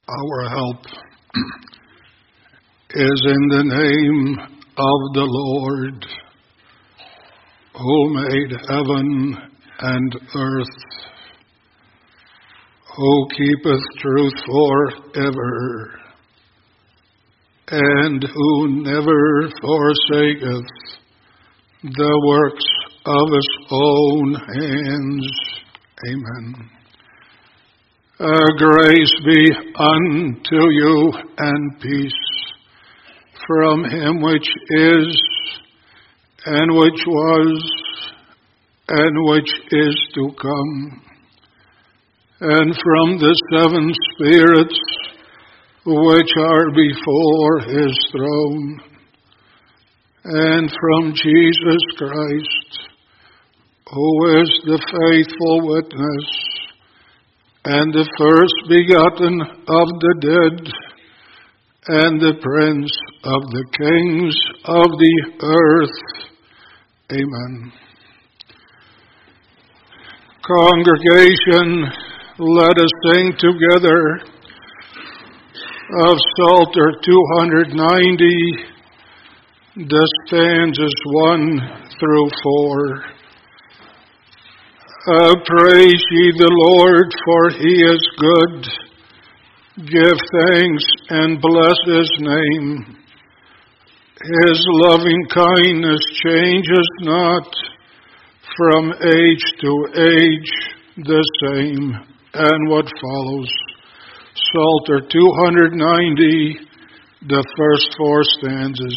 Our help is in the name of the Lord, who made heaven and earth, who keepeth truth forever, and who never forsaketh the works of his own hands. Amen. Grace be unto you and peace from him which is, and which was, and which is to come, and from the seven spirits which are before his throne, and from Jesus Christ, who is the faithful witness, and the first begotten of the dead, and the Prince of the kings of the earth. Amen. Congregation, let us sing together of Psalter 290, the stanzas 1 through 4. Praise ye the Lord, for he is good. Give thanks and bless his name. His loving kindness changes not, from age to age the same. And what follows? Psalter 290, the first 4 stanzas.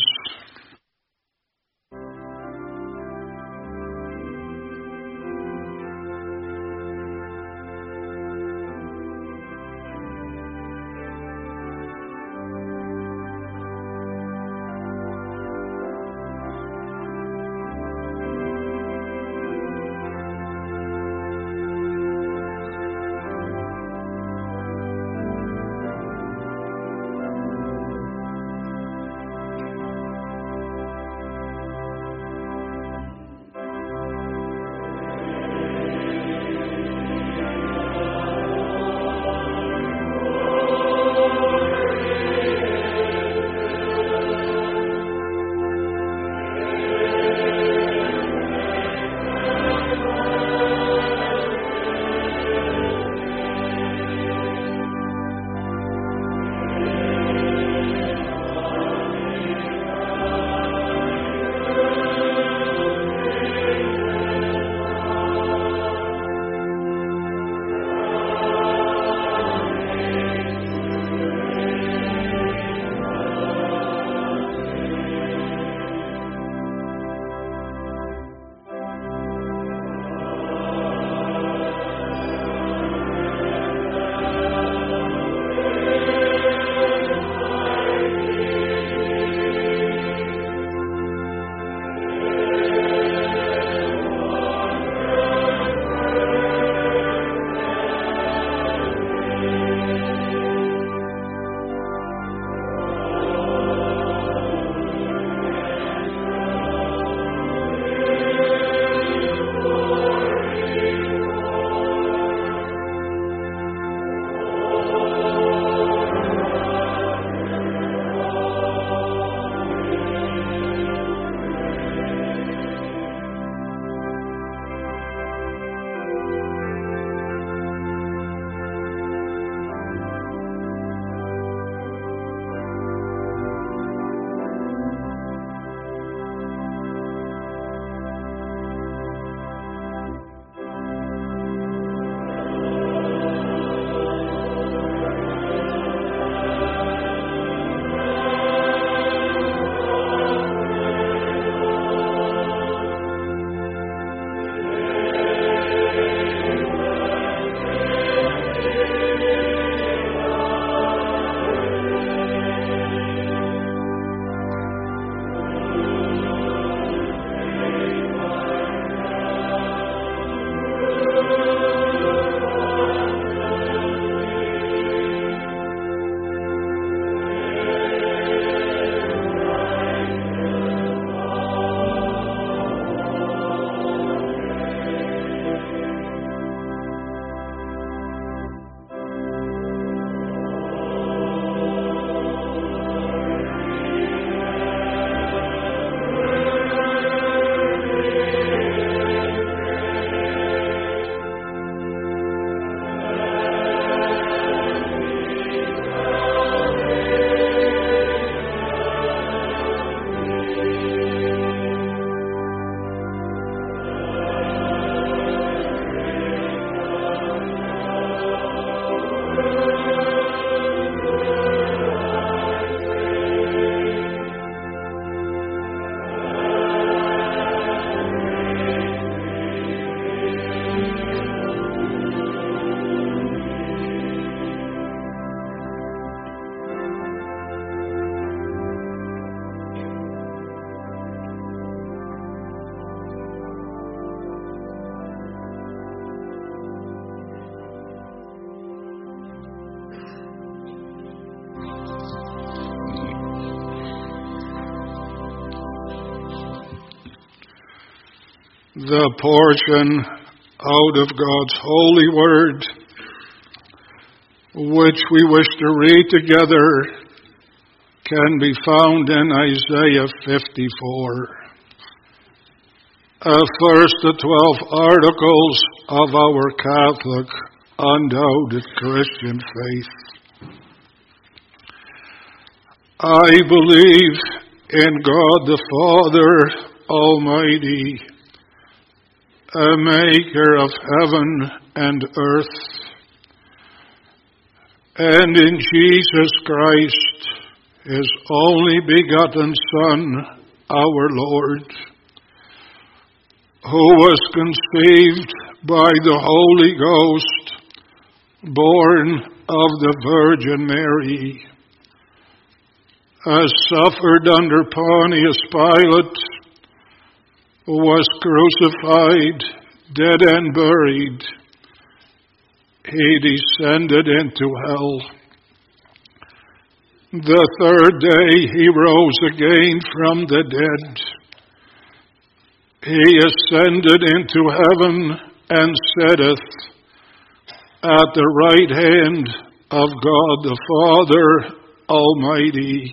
The portion out of God's holy word, which we wish to read together, can be found in Isaiah 54. First, the 12 articles of our Catholic, undoubted Christian faith. I believe in God the Father Almighty, a maker of heaven and earth, and in Jesus Christ, his only begotten Son, our Lord, who was conceived by the Holy Ghost, born of the Virgin Mary, suffered under Pontius Pilate, was crucified, dead and buried. He descended into hell. The third day he rose again from the dead. He ascended into heaven and sitteth at the right hand of God the Father Almighty.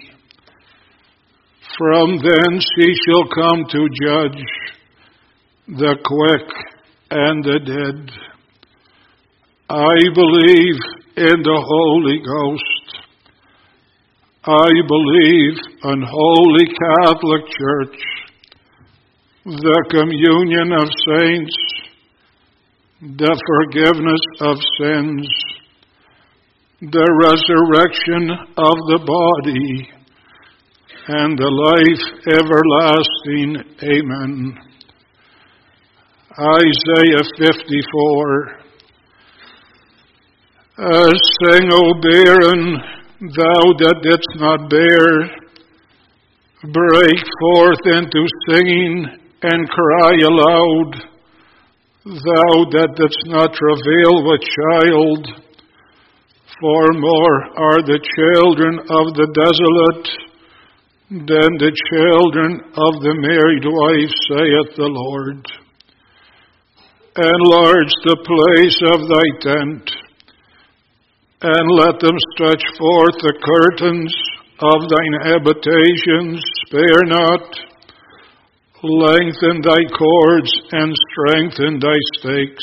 From thence he shall come to judge the quick and the dead. I believe in the Holy Ghost. I believe in Holy Catholic Church, the communion of saints, the forgiveness of sins, the resurrection of the body, and the life everlasting. Amen. Isaiah 54. Sing, O barren, thou that didst not bear, break forth into singing and cry aloud, thou that didst not travail with child, for more are the children of the desolate than the children of the married wife, saith the Lord. Enlarge the place of thy tent, and let them stretch forth the curtains of thine habitations, spare not. Lengthen thy cords and strengthen thy stakes.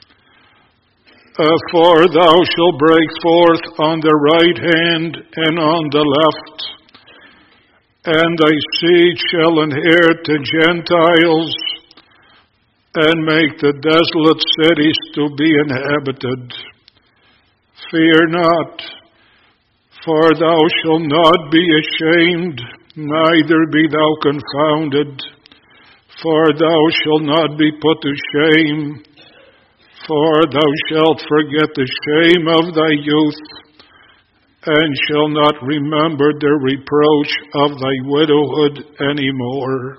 For thou shalt break forth on the right hand and on the left, and thy seed shall inherit the Gentiles, and make the desolate cities to be inhabited. Fear not, for thou shalt not be ashamed, neither be thou confounded, for thou shalt not be put to shame, for thou shalt forget the shame of thy youth, and shall not remember the reproach of thy widowhood any more.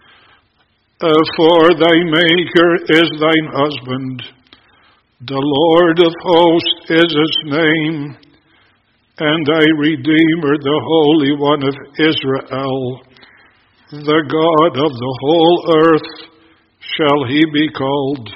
For thy Maker is thine husband, the Lord of hosts is his name, and thy Redeemer, the Holy One of Israel, the God of the whole earth, shall he be called.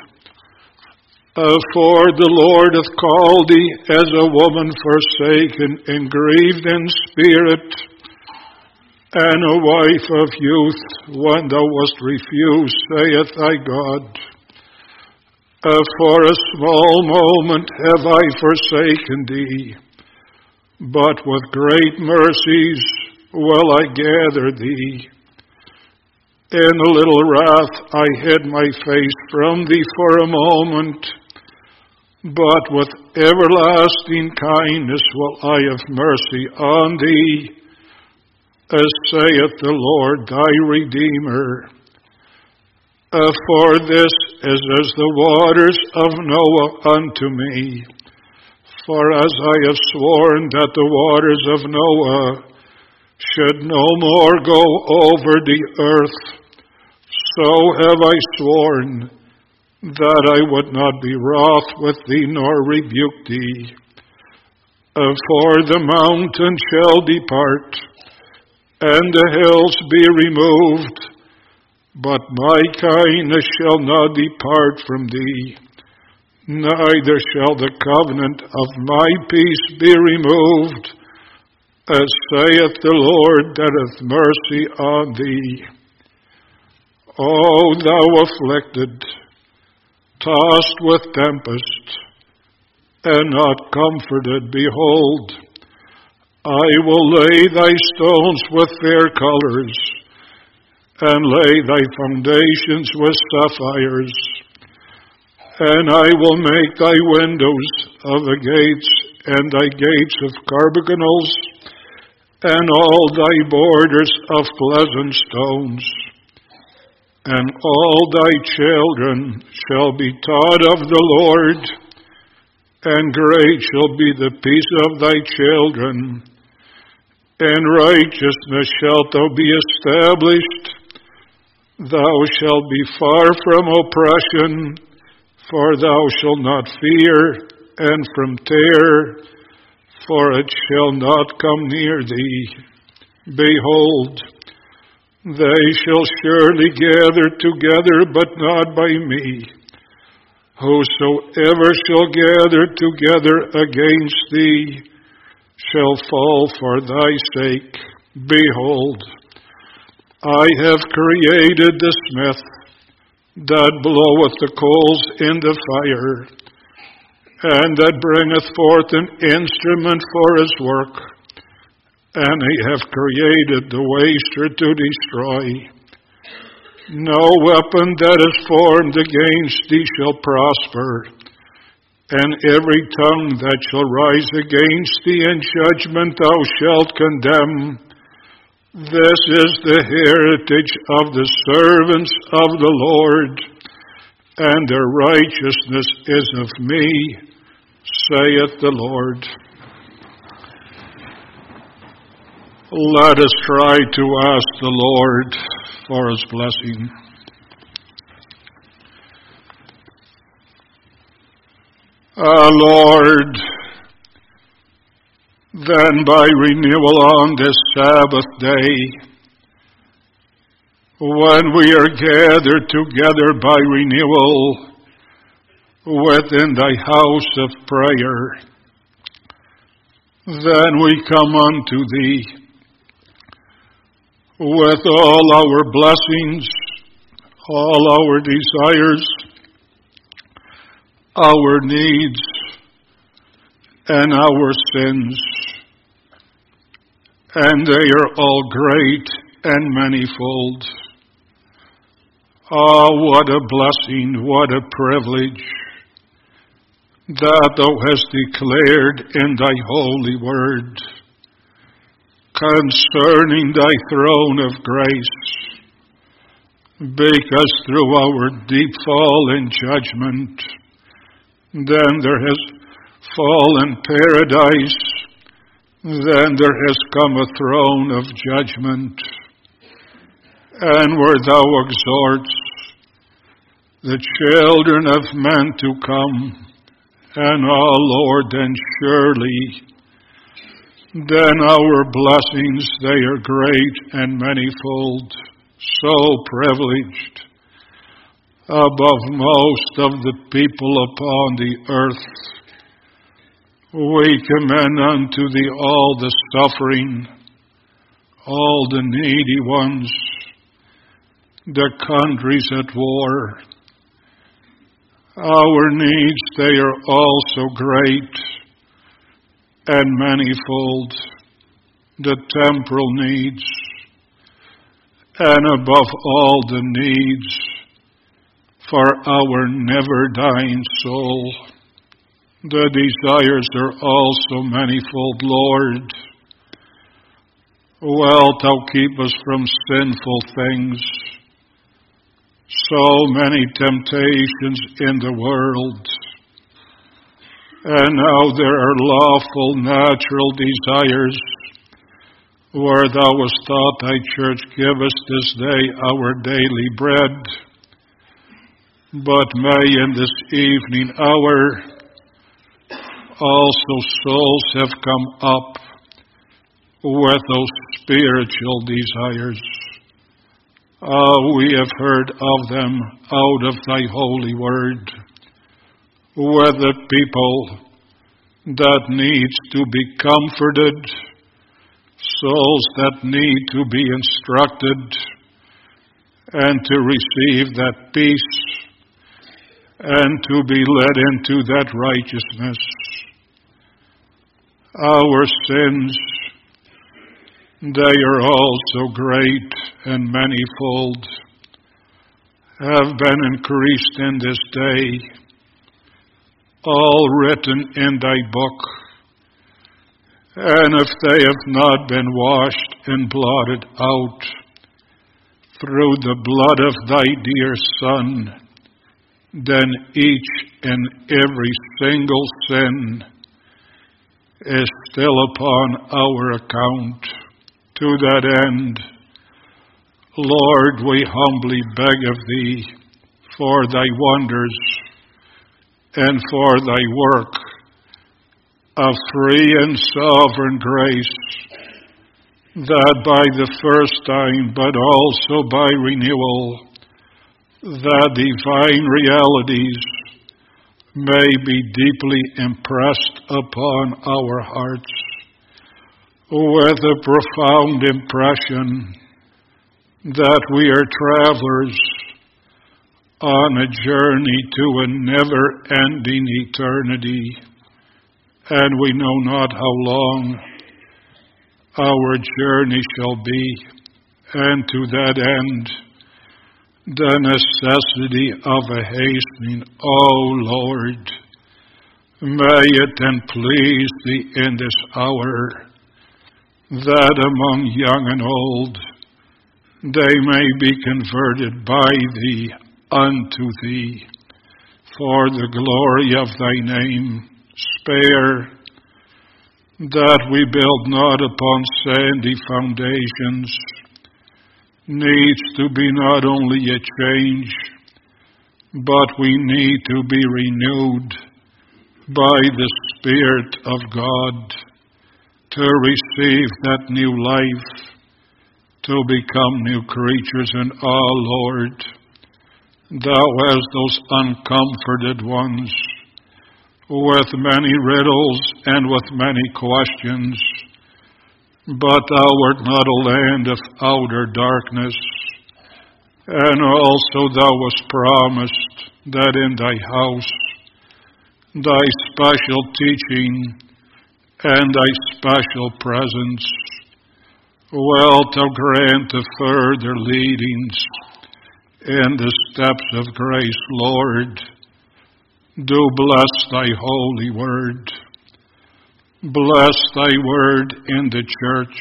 For the Lord hath called thee as a woman forsaken and grieved in spirit, and a wife of youth, when thou wast refused, saith thy God. For a small moment have I forsaken thee, but with great mercies will I gather thee. In a little wrath I hid my face from thee for a moment, but with everlasting kindness will I have mercy on thee, as saith the Lord thy Redeemer. For this is as the waters of Noah unto me. For as I have sworn that the waters of Noah should no more go over the earth, so have I sworn that I would not be wroth with thee nor rebuke thee. For the mountain shall depart, and the hills be removed, But my kindness shall not depart from thee, neither shall the covenant of my peace be removed, as saith the Lord that hath mercy on thee. O thou afflicted, tossed with tempest, and not comforted, behold, I will lay thy stones with fair colors, and lay thy foundations with sapphires. And I will make thy windows of the gates, and thy gates of carbuncles, and all thy borders of pleasant stones. And all thy children shall be taught of the Lord, and great shall be the peace of thy children. In righteousness shalt thou be established. Thou shalt be far from oppression, for thou shalt not fear, and from terror, for it shall not come near thee. Behold, they shall surely gather together, but not by me. Whosoever shall gather together against thee shall fall for thy sake. Behold, I have created the smith that bloweth the coals in the fire, and that bringeth forth an instrument for his work. And I have created the waster to destroy. No weapon that is formed against thee shall prosper, and every tongue that shall rise against thee in judgment thou shalt condemn. This is the heritage of the servants of the Lord, and their righteousness is of me, saith the Lord. Let us try to ask the Lord for his blessing. Lord, then by renewal on this Sabbath day, when we are gathered together by renewal within thy house of prayer, then we come unto thee with all our blessings, all our desires, our needs, and our sins. And they are all great and manifold. Ah, what a blessing, what a privilege that thou hast declared in thy holy word concerning thy throne of grace, because through our deep fall in judgment, then there has fallen paradise, then there has come a throne of judgment, and where thou exhorts the children of men to come, and Lord, then surely, then our blessings, they are great and manifold, so privileged above most of the people upon the earth. We commend unto thee all the suffering, all the needy ones, the countries at war. Our needs, they are also great and manifold, the temporal needs, and above all the needs for our never-dying soul. The desires are also manifold, Lord. Wilt thou keep us from sinful things? So many temptations in the world. And now there are lawful natural desires, where thou hast taught thy church, give us this day our daily bread. But may in this evening hour also souls have come up with those spiritual desires. We have heard of them out of thy holy word, with the people that needs to be comforted, souls that need to be instructed, and to receive that peace, and to be led into that righteousness. Our sins, they are also great and manifold, have been increased in this day, all written in thy book. And if they have not been washed and blotted out through the blood of thy dear Son, then each and every single sin is still upon our account. To that end, Lord, we humbly beg of thee for thy wonders and for thy work of free and sovereign grace, that by the first time, but also by renewal, the divine realities may be deeply impressed upon our hearts with a profound impression that we are travelers on a journey to a never-ending eternity, and we know not how long our journey shall be, and to that end, the necessity of a hastening. O Lord, may it then please thee in this hour that among young and old they may be converted by thee unto thee, for the glory of thy name. Spare that we build not upon sandy foundations. Needs to be not only a change, but we need to be renewed by the Spirit of God to receive that new life, to become new creatures. And Lord, thou as those uncomforted ones with many riddles and with many questions, but thou art not a land of outer darkness, and also thou wast promised that in thy house thy special teaching and thy special presence will to grant the further leadings in the steps of grace. Lord, do bless thy holy word. Bless thy word in the church,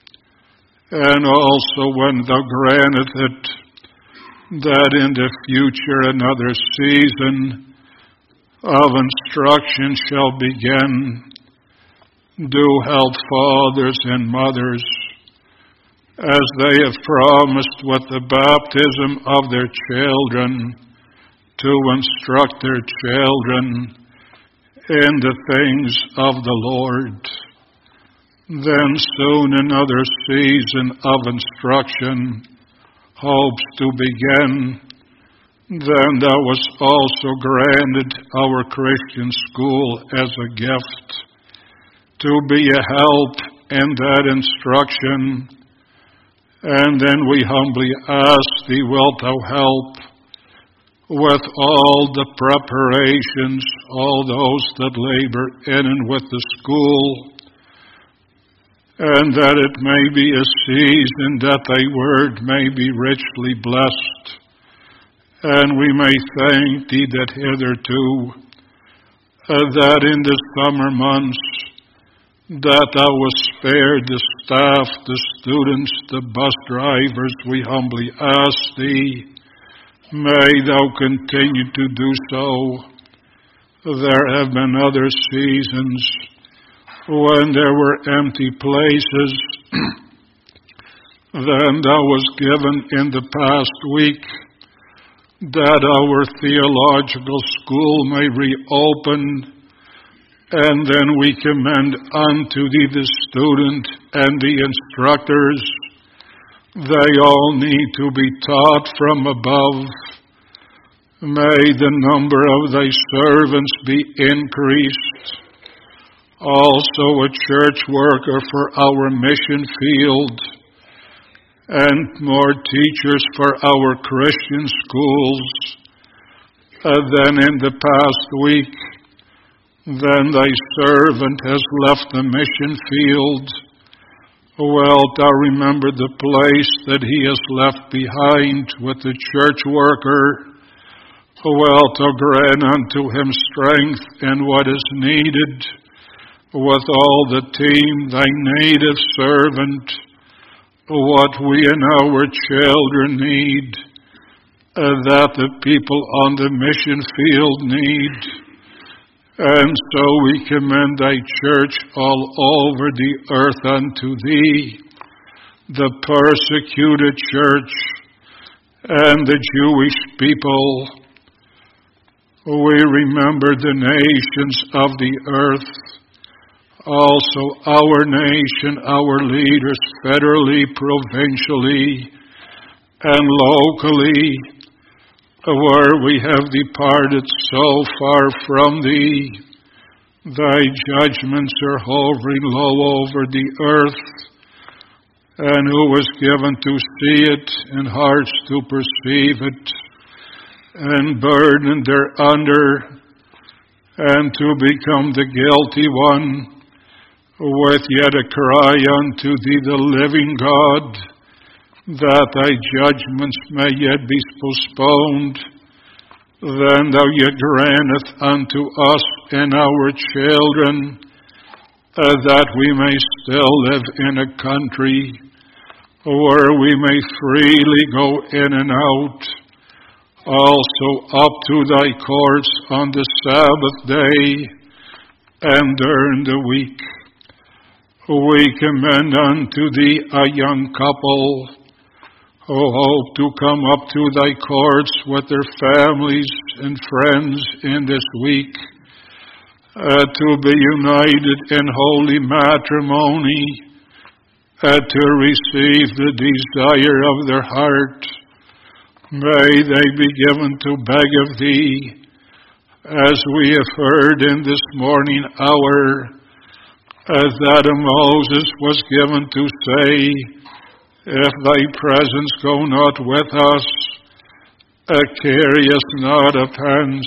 and also when thou granteth it, that in the future another season of instruction shall begin. Do help fathers and mothers, as they have promised with the baptism of their children, to instruct their children in the things of the Lord. Then soon another season of instruction hopes to begin. Then thou wast also granted our Christian school as a gift, to be a help in that instruction. And then we humbly ask thee, wilt thou help with all the preparations, all those that labor in and with the school, and that it may be a season that thy word may be richly blessed. And we may thank thee that hitherto, that in the summer months, that thou wast spared the staff, the students, the bus drivers. We humbly ask thee, may thou continue to do so. There have been other seasons when there were empty places. Then thou wast given in the past week that our theological school may reopen, and then we commend unto thee the student and the instructors, They all need to be taught from above. May the number of thy servants be increased. Also a church worker for our mission field, and more teachers for our Christian schools than in the past week. Then thy servant has left the mission field. Wilt thou remember the place that he has left behind with the church worker? Wilt thou grant unto him strength in what is needed, with all the team, thy native servant, what we and our children need, that the people on the mission field need. And so we commend thy church all over the earth unto thee, the persecuted church and the Jewish people. We remember the nations of the earth, also our nation, our leaders, federally, provincially, and locally, where we have departed so far from thee. Thy judgments are hovering low over the earth, and who was given to see it, and hearts to perceive it, and burdened thereunder, and to become the guilty one, with yet a cry unto thee, the living God, that thy judgments may yet be postponed. Then thou yet grantest unto us and our children, that we may still live in a country where we may freely go in and out, also up to thy courts on the Sabbath day and during the week. We commend unto thee a young couple who hope to come up to thy courts with their families and friends in this week, to be united in holy matrimony, to receive the desire of their heart. May they be given to beg of thee, as we have heard in this morning hour, as that of Moses was given to say, if thy presence go not with us, carry us not up hence.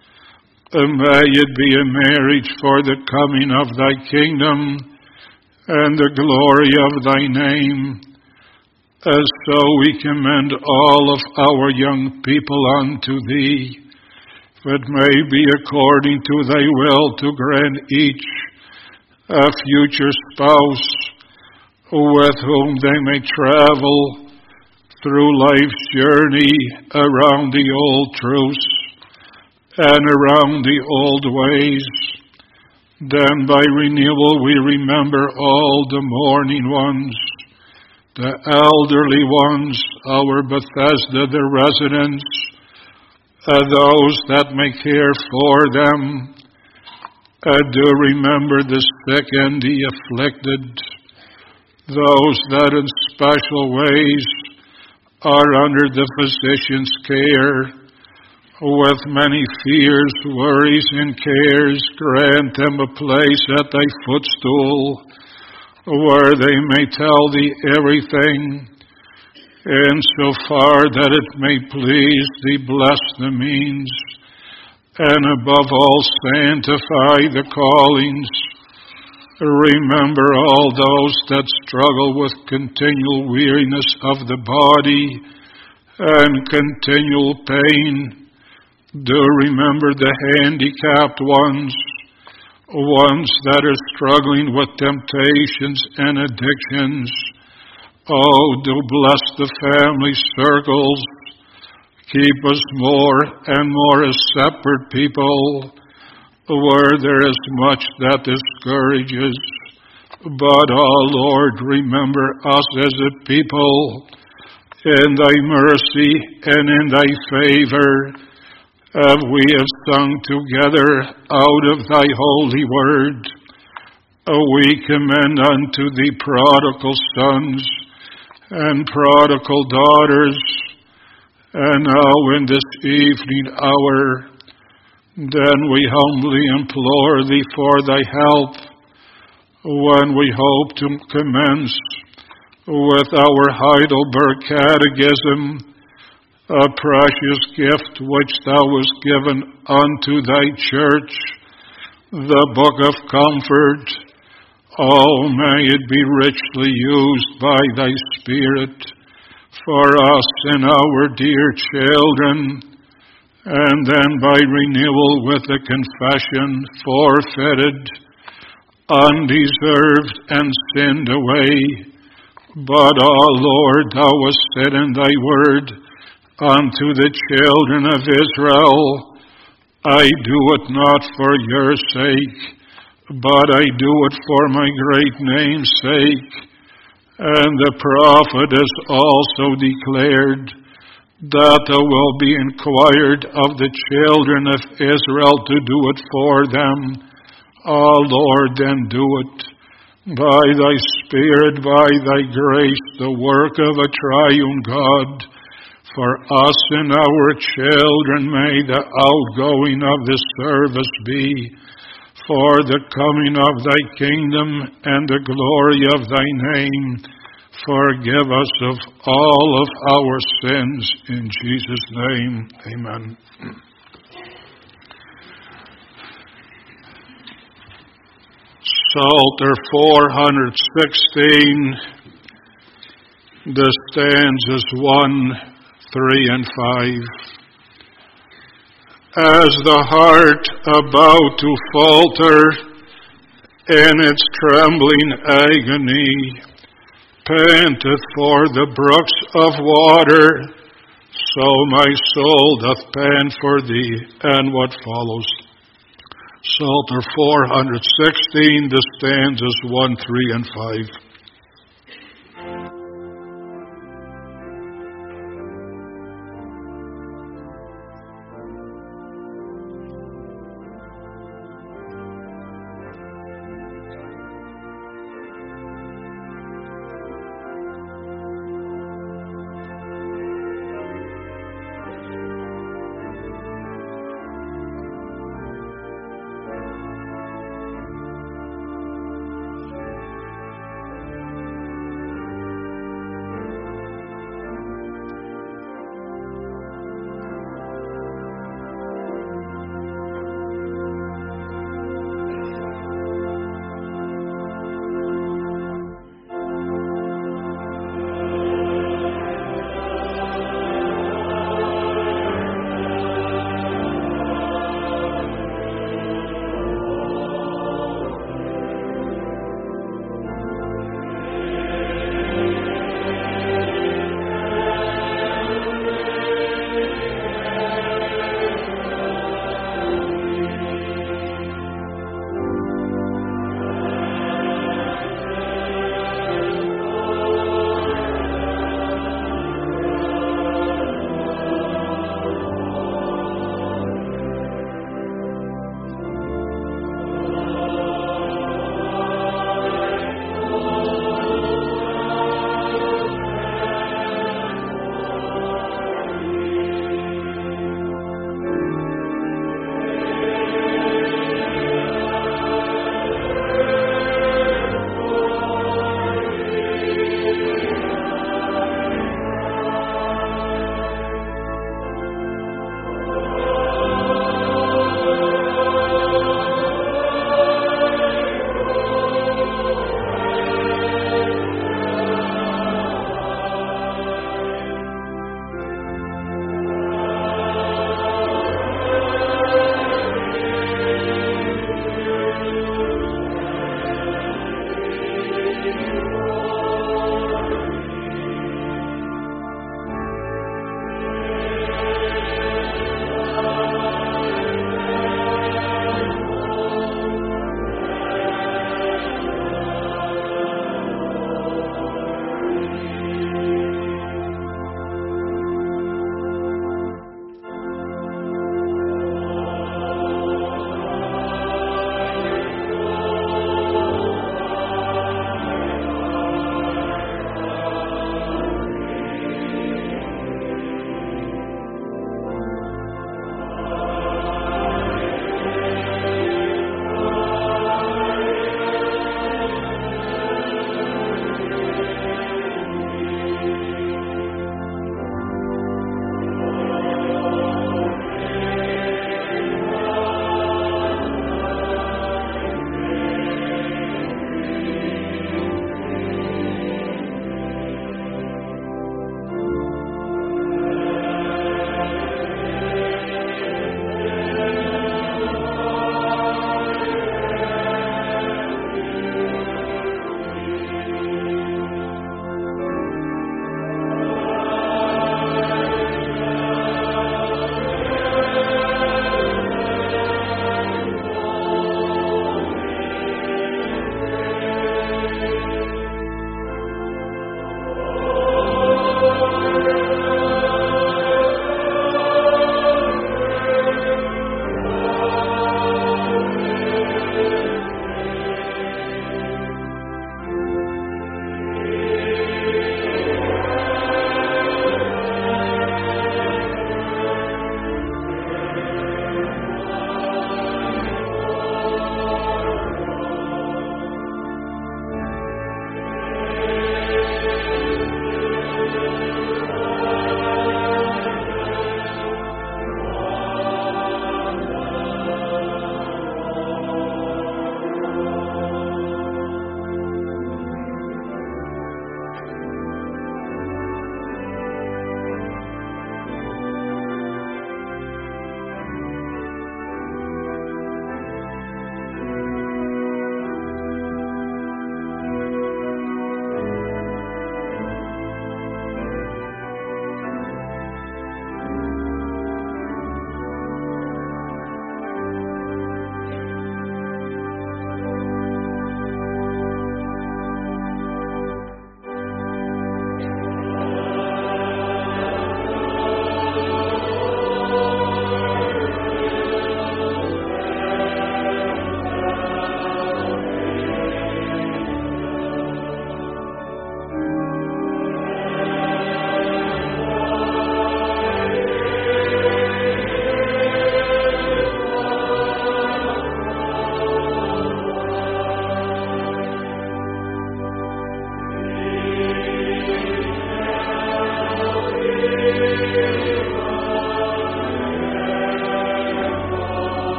May it be a marriage for the coming of thy kingdom and the glory of thy name. As so we commend all of our young people unto thee, that may be according to thy will to grant each a future spouse, with whom they may travel through life's journey around the old truths and around the old ways. Then by renewal we remember all the mourning ones, the elderly ones, our Bethesda, the residents, those that may care for them. Do remember the sick and the afflicted, those that in special ways are under the physician's care, with many fears, worries, and cares. Grant them a place at thy footstool, where they may tell thee everything, in so far that it may please thee. Bless the means, and above all sanctify the callings. Remember all those that struggle with continual weariness of the body and continual pain. Do remember the handicapped ones, ones that are struggling with temptations and addictions. Oh, do bless the family circles. Keep us more and more a separate people, where there is much that discourages. But, oh Lord, remember us as a people. In thy mercy and in thy favor, we have sung together out of thy holy word. We commend unto thee prodigal sons, and prodigal daughters, and now in this evening hour, then we humbly implore thee for thy help when we hope to commence with our Heidelberg Catechism, a precious gift which thou hast given unto thy church, the book of comfort. Oh, may it be richly used by thy Spirit for us and our dear children, and then by renewal with the confession forfeited, undeserved, and sinned away. But, O Lord, thou hast said in thy word unto the children of Israel, I do it not for your sake, but I do it for my great name's sake. And the prophet has also declared that thou wilt be inquired of the children of Israel to do it for them. O Lord, then do it. By thy Spirit, by thy grace, the work of a triune God. For us and our children may the outgoing of this service be for the coming of thy kingdom and the glory of thy name. Forgive us of all of our sins. In Jesus' name, amen. Psalter 416, the stanzas 1, 3, and 5. As the heart about to falter in its trembling agony, panteth for the brooks of water, so my soul doth pant for thee. And what follows? Psalter 416, the stanzas 1, 3, and 5.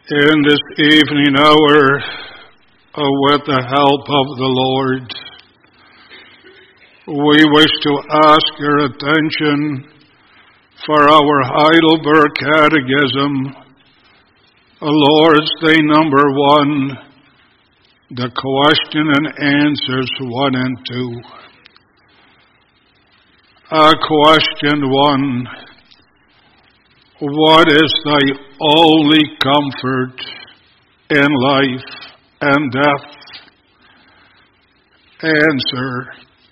In this evening hour, with the help of the Lord, we wish to ask your attention for our Heidelberg Catechism, Lord's Day number 1, the question and answers 1 and 2. Question 1. What is thy only comfort in life and death? Answer.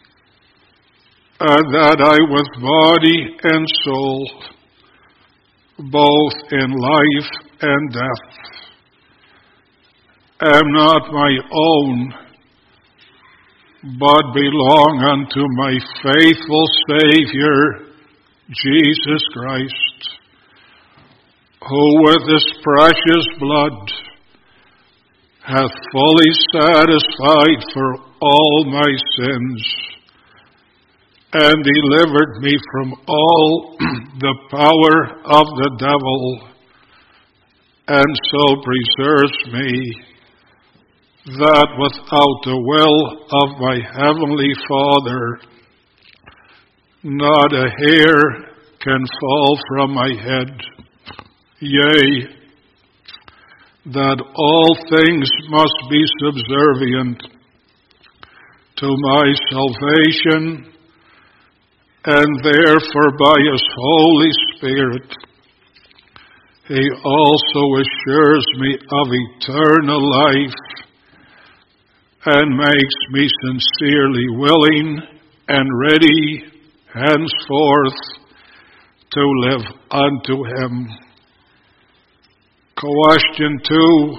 That I with body and soul, both in life and death, am not my own, but belong unto my faithful Savior, Jesus Christ, who with his precious blood hath fully satisfied for all my sins, and delivered me from all the power of the devil, and so preserves me, that without the will of my heavenly Father, not a hair can fall from my head. Yea, that all things must be subservient to my salvation, and therefore by his Holy Spirit he also assures me of eternal life, and makes me sincerely willing and ready henceforth to live unto him. Question 2.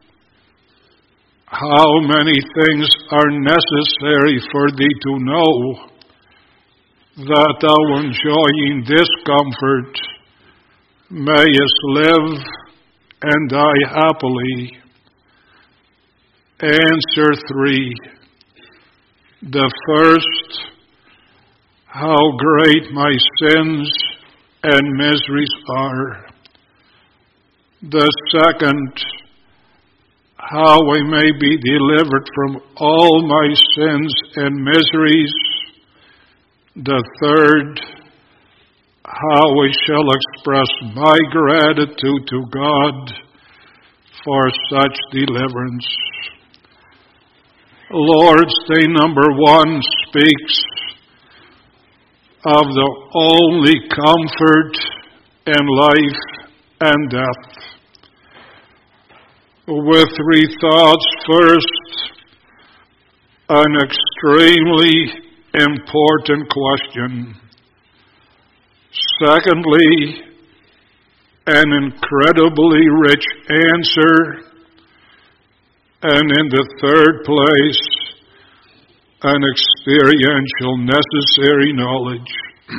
How many things are necessary for thee to know, that thou, enjoying this comfort, mayest live and die happily? Answer 3. The first, how great my sins and miseries are. The second, how I may be delivered from all my sins and miseries. The third, how I shall express my gratitude to God for such deliverance. Lord's Day number 1 speaks of the only comfort in life and death, with 3 thoughts. First, an extremely important question. Secondly, an incredibly rich answer. And in the third place, an experiential necessary knowledge.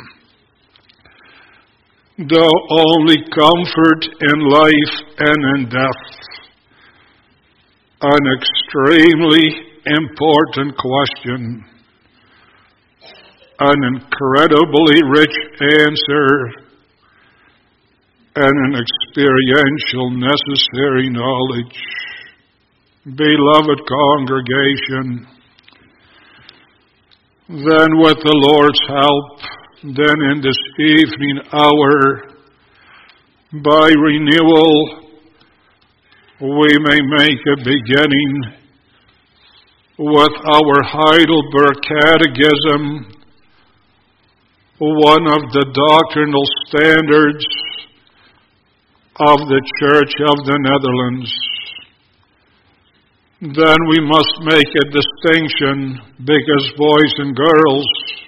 The only comfort in life and in death. An extremely important question. An incredibly rich answer, and an experiential necessary knowledge. Beloved congregation, then with the Lord's help, then in this evening hour, by renewal, we may make a beginning with our Heidelberg Catechism, one of the doctrinal standards of the Church of the Netherlands. Then we must make a distinction, because boys and girls,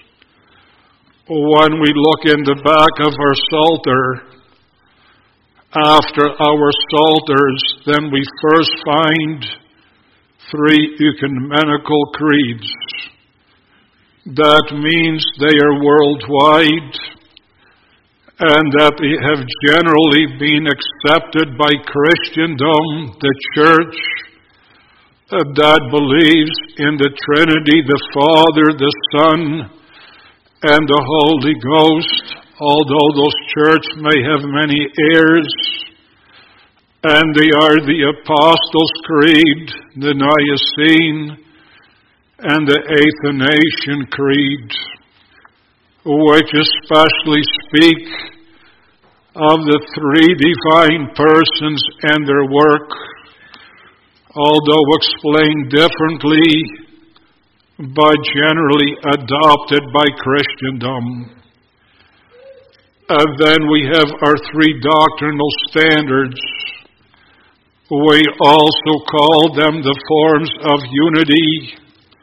when we look in the back of our Psalter, after our Psalters, then we first find 3 ecumenical creeds. That means they are worldwide, and that they have generally been accepted by Christendom, the Church, that believes in the Trinity, the Father, the Son, and the Holy Ghost, although those churches may have many errors, And they are the Apostles' Creed, the Nicene, and the Athanasian Creed, which especially speak of the three divine persons and their work, although explained differently, but generally adopted by Christendom. Then we have our three doctrinal standards. We also call them the forms of unity,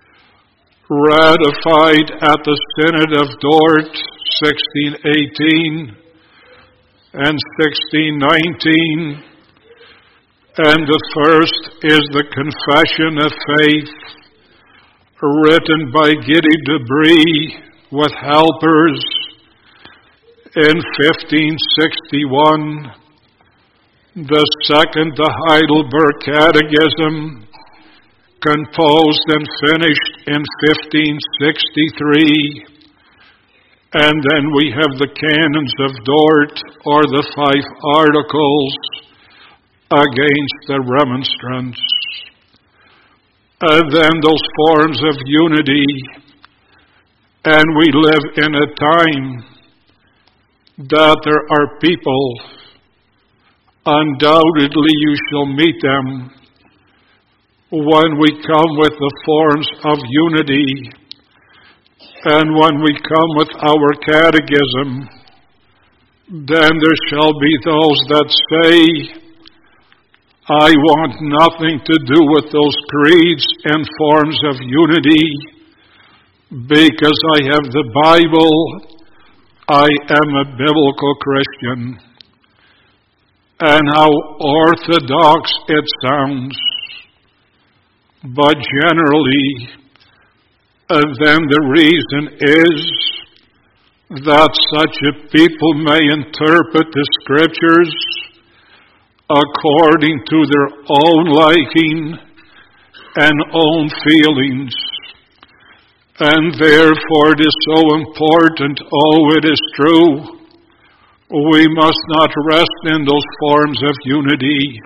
ratified at the Synod of Dort, 1618 and 1619. And the first is the Confession of Faith, written by Giddy de Brie with helpers in 1561. The second, the Heidelberg Catechism, composed and finished in 1563. And then we have the Canons of Dort, or the 5 Articles against the Remonstrants. Then those forms of unity. And we live in a time that there are people, undoubtedly you shall meet them, when we come with the forms of unity, and when we come with our catechism, then there shall be those that say, I want nothing to do with those creeds and forms of unity, because I have the Bible, I am a biblical Christian. And how orthodox it sounds. But generally, then the reason is that such a people may interpret the Scriptures according to their own liking and own feelings. And therefore it is so important, it is true, we must not rest in those forms of unity.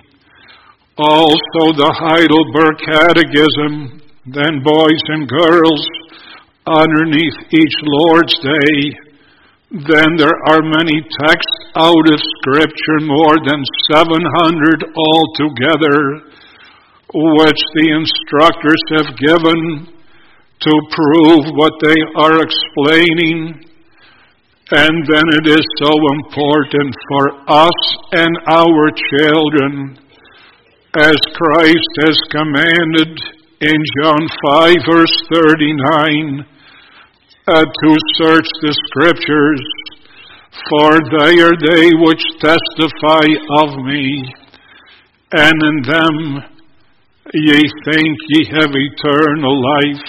Also the Heidelberg Catechism, then boys and girls, underneath each Lord's Day, then there are many texts out of Scripture, more than 700 altogether, which the instructors have given to prove what they are explaining. And then it is so important for us and our children, as Christ has commanded in John 5, verse 39, to search the Scriptures, for they are they which testify of me, and in them ye think ye have eternal life.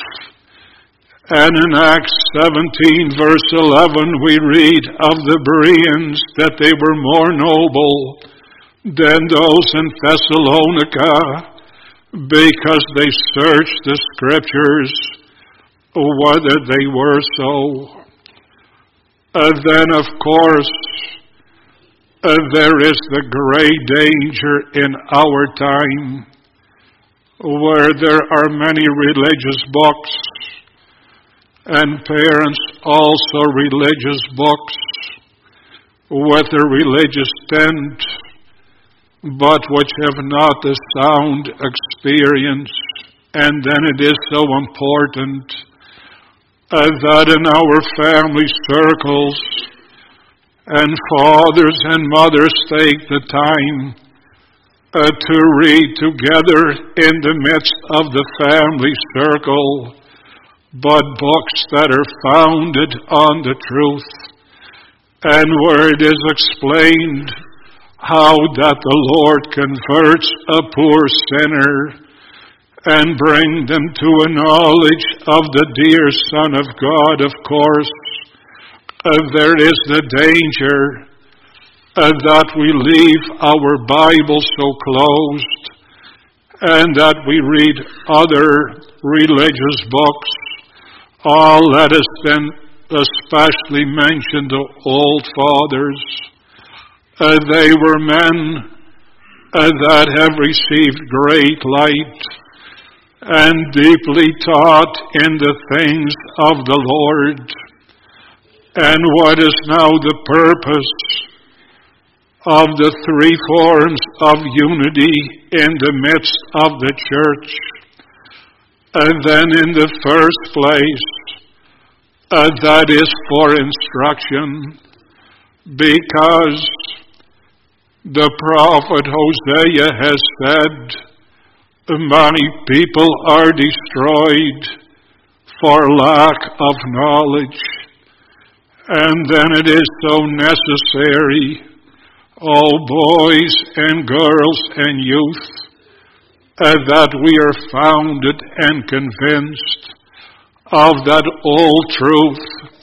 And in Acts 17, verse 11, we read of the Bereans that they were more noble than those in Thessalonica, because they searched the Scriptures whether they were so. Then, of course, there is the great danger in our time, where there are many religious books, and parents also religious books with a religious tent, but which have not the sound experience. And then it is so important that in our family circles, and fathers and mothers take the time to read together in the midst of the family circle, but books that are founded on the truth, and where it is explained how that the Lord converts a poor sinner and bring them to a knowledge of the dear Son of God, of course. There is the danger that we leave our Bible so closed and that we read other religious books. Let us then especially mention the old fathers. They were men that have received great light and deeply taught in the things of the Lord. And what is now the purpose of the three forms of unity in the midst of the church? And then in the first place, that is for instruction, because the prophet Hosea has said, many people are destroyed for lack of knowledge. And then it is so necessary, all boys and girls and youth, that we are founded and convinced of that old truth,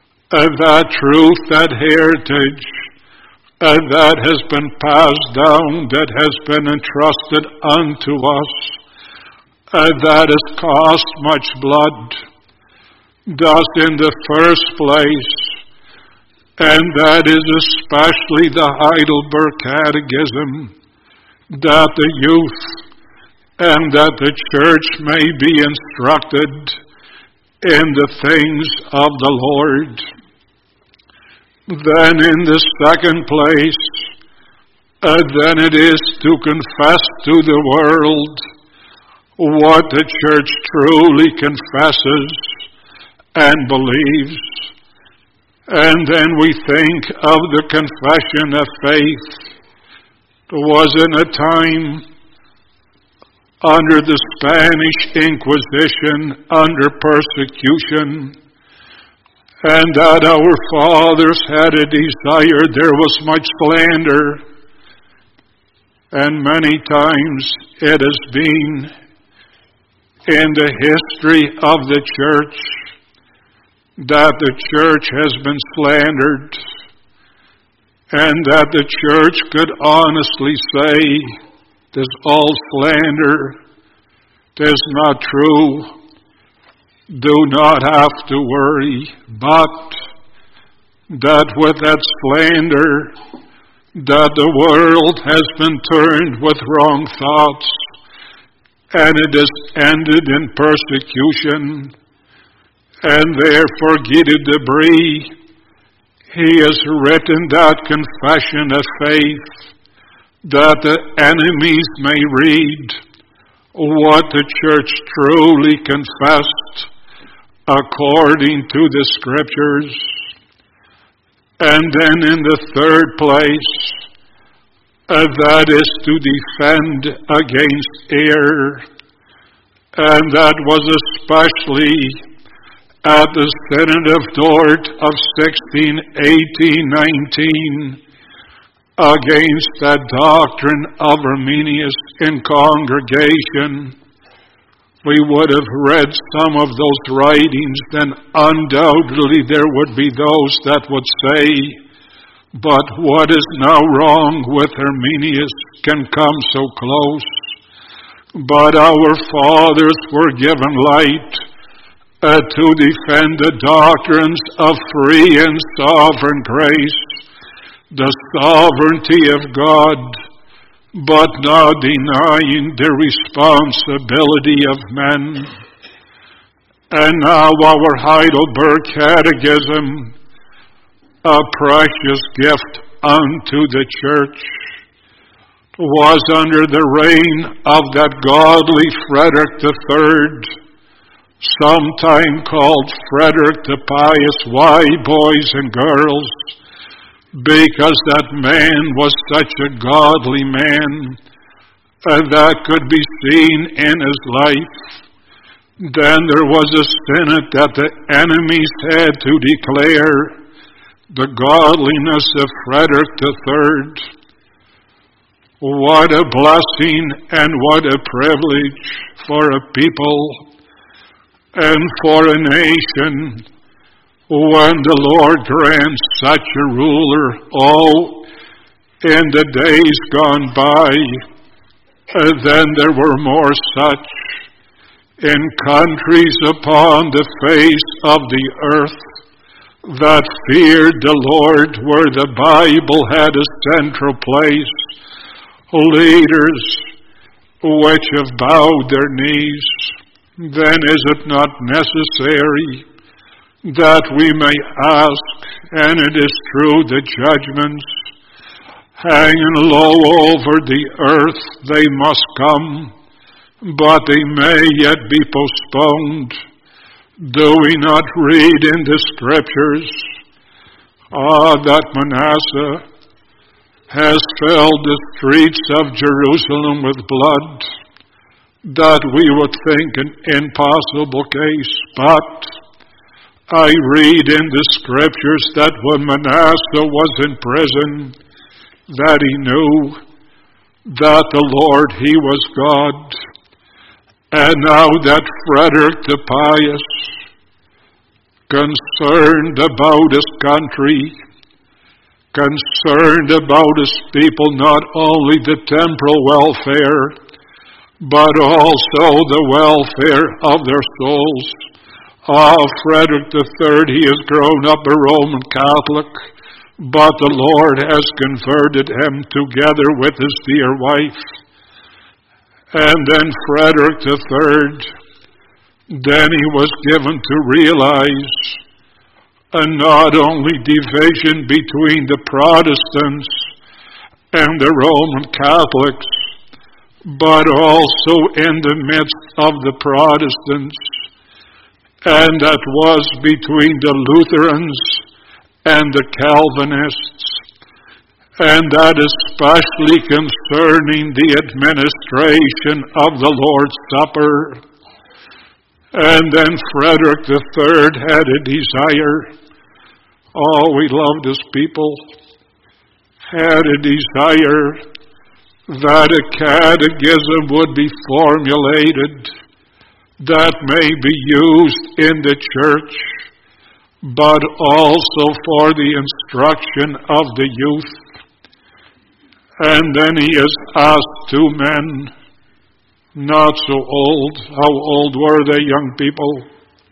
that heritage that has been passed down, that has been entrusted unto us, that has cost much blood. Thus, in the first place, and that is especially the Heidelberg Catechism, that the youth and that the church may be instructed in the things of the Lord. Then in the second place, then it is to confess to the world what the church truly confesses and believes. And then we think of the confession of faith. There was in a time under the Spanish Inquisition, under persecution, and that our fathers had a desire. There was much slander, and many times it has been in the history of the church that the church has been slandered, and that the church could honestly say, "'Tis all slander, 'tis not true. Do not have to worry," but that with that slander, that the world has been turned with wrong thoughts, and it has ended in persecution. And therefore, Guy de Debris, he has written that confession of faith, that the enemies may read what the church truly confessed according to the Scriptures. And then in the third place, that is to defend against error. And that was especially at the Synod of Dort of 1618-19, against that doctrine of Arminius in congregation. We would have read some of those writings, then undoubtedly there would be those that would say, but what is now wrong with Arminius can come so close? But our fathers were given light to defend the doctrines of free and sovereign grace, the sovereignty of God, but not denying the responsibility of men. And now our Heidelberg Catechism, a precious gift unto the church, was under the reign of that godly Frederick III, sometime called Frederick the Pious. Why, boys and girls? Because that man was such a godly man, and that could be seen in his life. Then there was a synod that the enemies had to declare the godliness of Frederick III. What a blessing and what a privilege for a people and for a nation when the Lord grants such a ruler. Oh, in the days gone by, then there were more such in countries upon the face of the earth that feared the Lord, where the Bible had a central place. leaders which have bowed their knees, then is it not necessary that we may ask, and it is true, the judgments hanging low over the earth, they must come, but they may yet be postponed. Do we not read in the Scriptures that Manasseh has filled the streets of Jerusalem with blood, that we would think an impossible case, but I read in the Scriptures that when Manasseh was in prison, that he knew that the Lord, he was God. And now that Frederick the Pious, concerned about his country, concerned about his people, not only the temporal welfare, but also the welfare of their souls. Frederick III, he has grown up a Roman Catholic, but the Lord has converted him together with his dear wife. And then Frederick III, then he was given to realize not only division between the Protestants and the Roman Catholics, but also in the midst of the Protestants, and that was between the Lutherans and the Calvinists, and that especially concerning the administration of the Lord's Supper. And then Frederick III had a desire. We loved his people. Had a desire that a catechism would be formulated that may be used in the church, but also for the instruction of the youth. And then he has asked two men, not so old. How old were they, young people?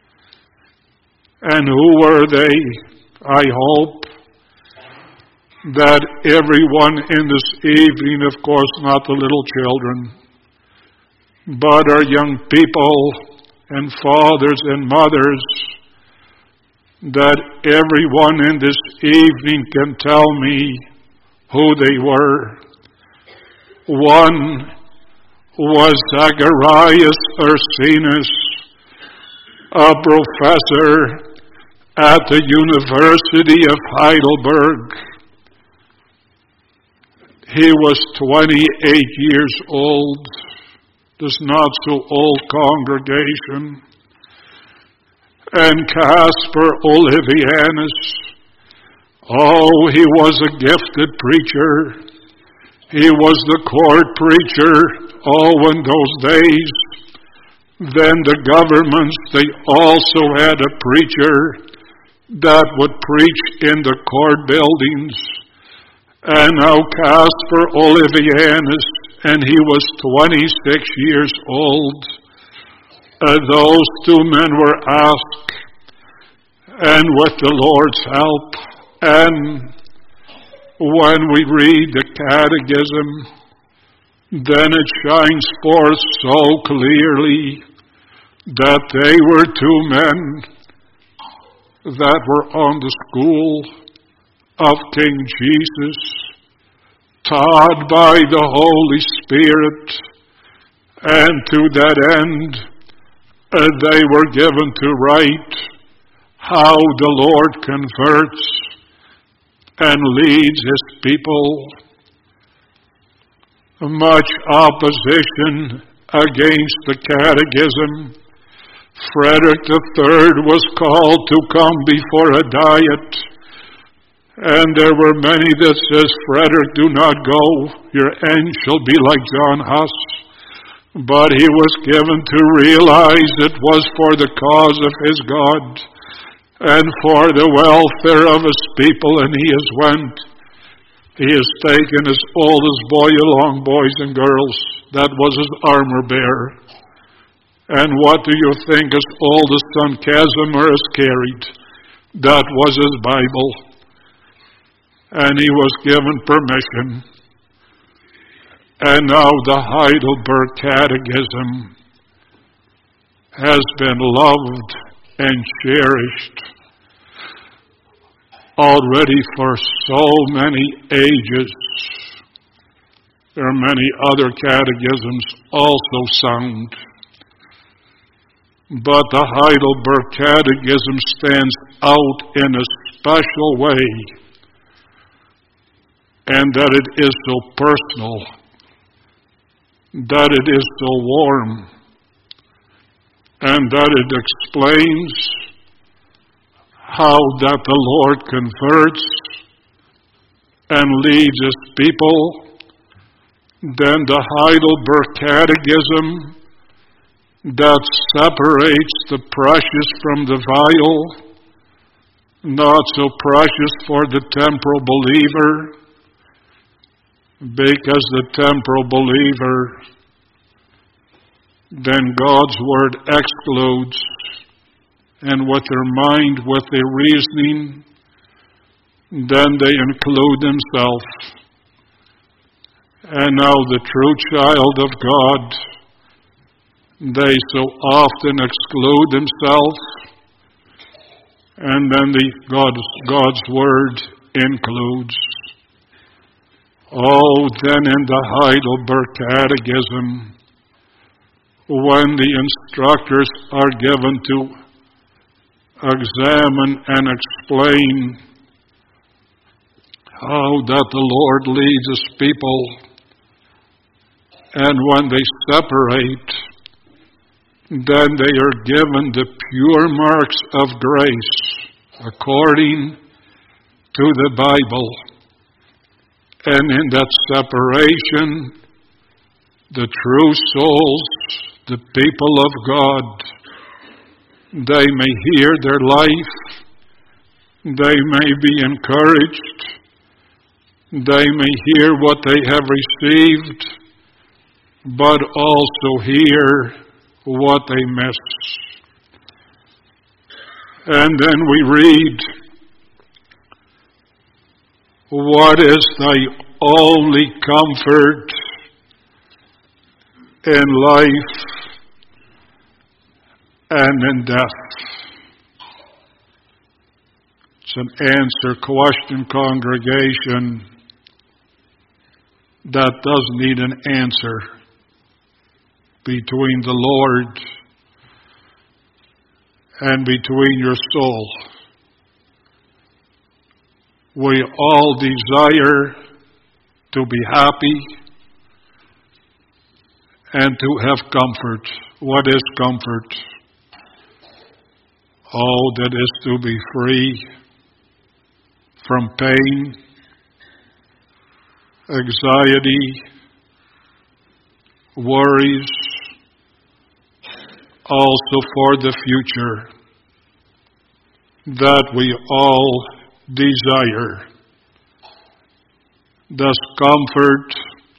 And who were they? I hope that everyone in this evening, of course not the little children, but our young people and fathers and mothers, that everyone in this evening can tell me who they were. One was Zacharias Ursinus, a professor at the University of Heidelberg. He was 28 years old, this not so old congregation. And Caspar Olevianus, he was a gifted preacher. He was the court preacher, in those days. Then the governments, they also had a preacher that would preach in the court buildings. And now Caspar Olevianus, and he was 26 years old. Those two men were asked, and with the Lord's help, and when we read the catechism, then it shines forth so clearly that they were two men that were on the school of King Jesus, taught by the Holy Spirit, and to that end they were given to write how the Lord converts and leads his people. Much opposition against the catechism. Frederick III was called to come before a diet, and there were many that says, Frederick, do not go, your end shall be like John Huss. But he was given to realize it was for the cause of his God and for the welfare of his people, and he has went. He has taken his oldest boy along, boys and girls. That was his armor bearer. And what do you think his oldest son Casimir has carried? That was his Bible. And he was given permission. And now the Heidelberg Catechism has been loved and cherished already for so many ages. There are many other catechisms also sound, but the Heidelberg Catechism stands out in a special way, and that it is so personal, that it is so warm, and that it explains how that the Lord converts and leads His people. Then the Heidelberg Catechism that separates the precious from the vile, not so precious for the temporal believer, because the temporal believer, then God's Word excludes, and with their mind, with their reasoning, then they include themselves. And now the true child of God, they so often exclude themselves, and then God's Word includes. Oh, then in the Heidelberg Catechism, when the instructors are given to examine and explain how that the Lord leads His people, and when they separate, then they are given the pure marks of grace according to the Bible. And in that separation, the true souls, the people of God, they may hear their life, they may be encouraged, they may hear what they have received, but also hear what they miss. And then we read, what is thy only comfort in life and in death? It's an answer question, congregation, that does need an answer between the Lord and between your soul. We all desire to be happy and to have comfort. What is comfort? Oh, that is to be free from pain, anxiety, worries, also for the future, that we all desire. Thus comfort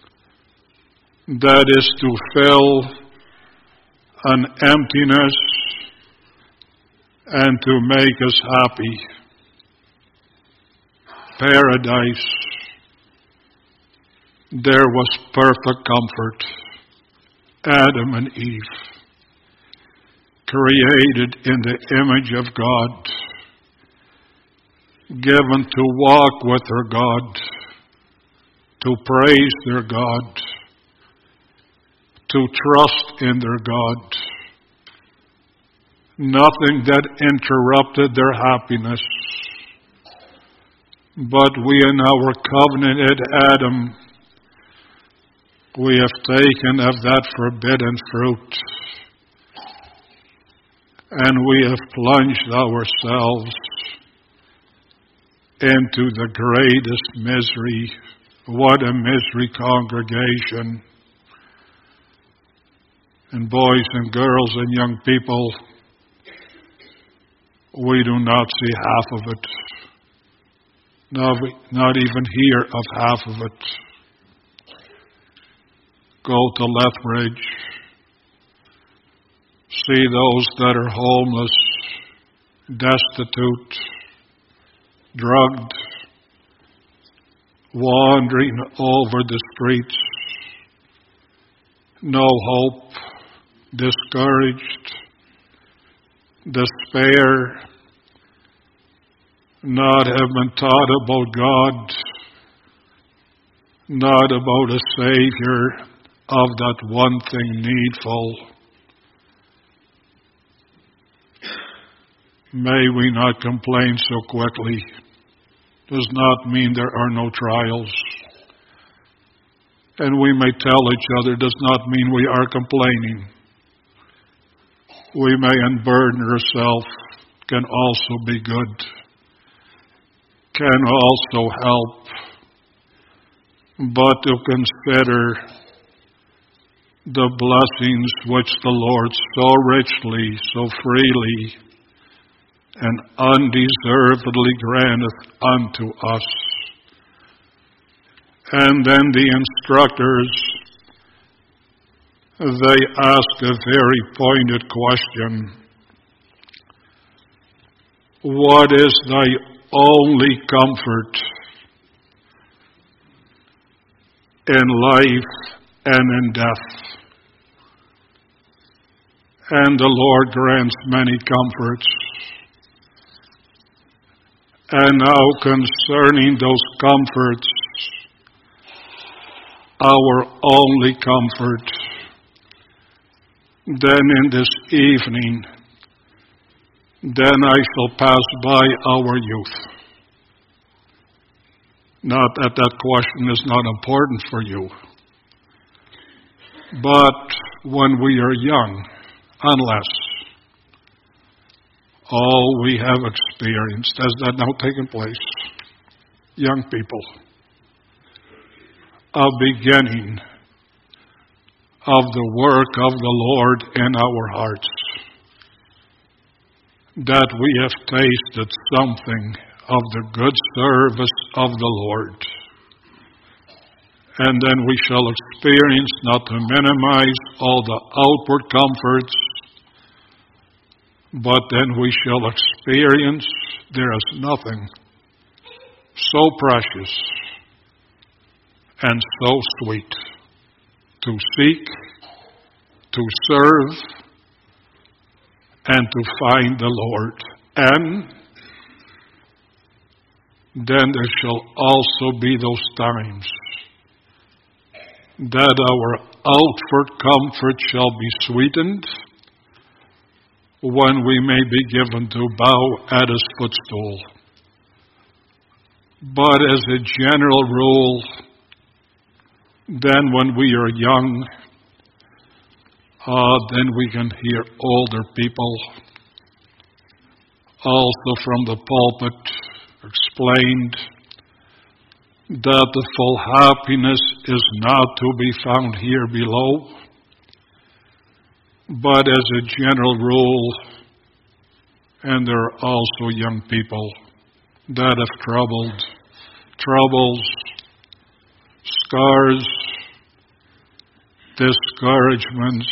that is to fill an emptiness and to make us happy. Paradise, there was perfect comfort. Adam and Eve, created in the image of God, given to walk with their God, to praise their God, to trust in their God. Nothing that interrupted their happiness. But we in our covenanted Adam, we have taken of that forbidden fruit, and we have plunged ourselves into the greatest misery. What a misery, congregation. And boys and girls and young people, we do not see half of it. Not even hear of half of it. Go to Lethbridge. See those that are homeless, destitute, drugged, wandering over the streets. no hope, discouraged, despair, not have been taught about God, not about a Savior of that one thing needful. May we not complain so quickly. Does not mean there are no trials. And we may tell each other, does not mean we are complaining. We may unburden ourselves, can also be good, can also help. But to consider the blessings which the Lord so richly, so freely, and undeservedly granteth unto us. And then the instructors, they ask a very pointed question. What is thy only comfort in life and in death? And the Lord grants many comforts. And now concerning those comforts, our only comfort, then in this evening, then I shall pass by our youth. Not that that question is not important for you, but when we are young, unless all we have experienced, has that now taken place? Young people, a beginning of the work of the Lord in our hearts, that we have tasted something of the good service of the Lord. And then we shall experience, not to minimize all the outward comforts, but then we shall experience there is nothing so precious and so sweet to seek, to serve, and to find the Lord. And then there shall also be those times that our outward comfort shall be sweetened, when we may be given to bow at His footstool. But as a general rule, then when we are young, then we can hear older people also from the pulpit explained that the full happiness is not to be found here below, but as a general rule, and there are also young people that have troubles, scars, discouragements,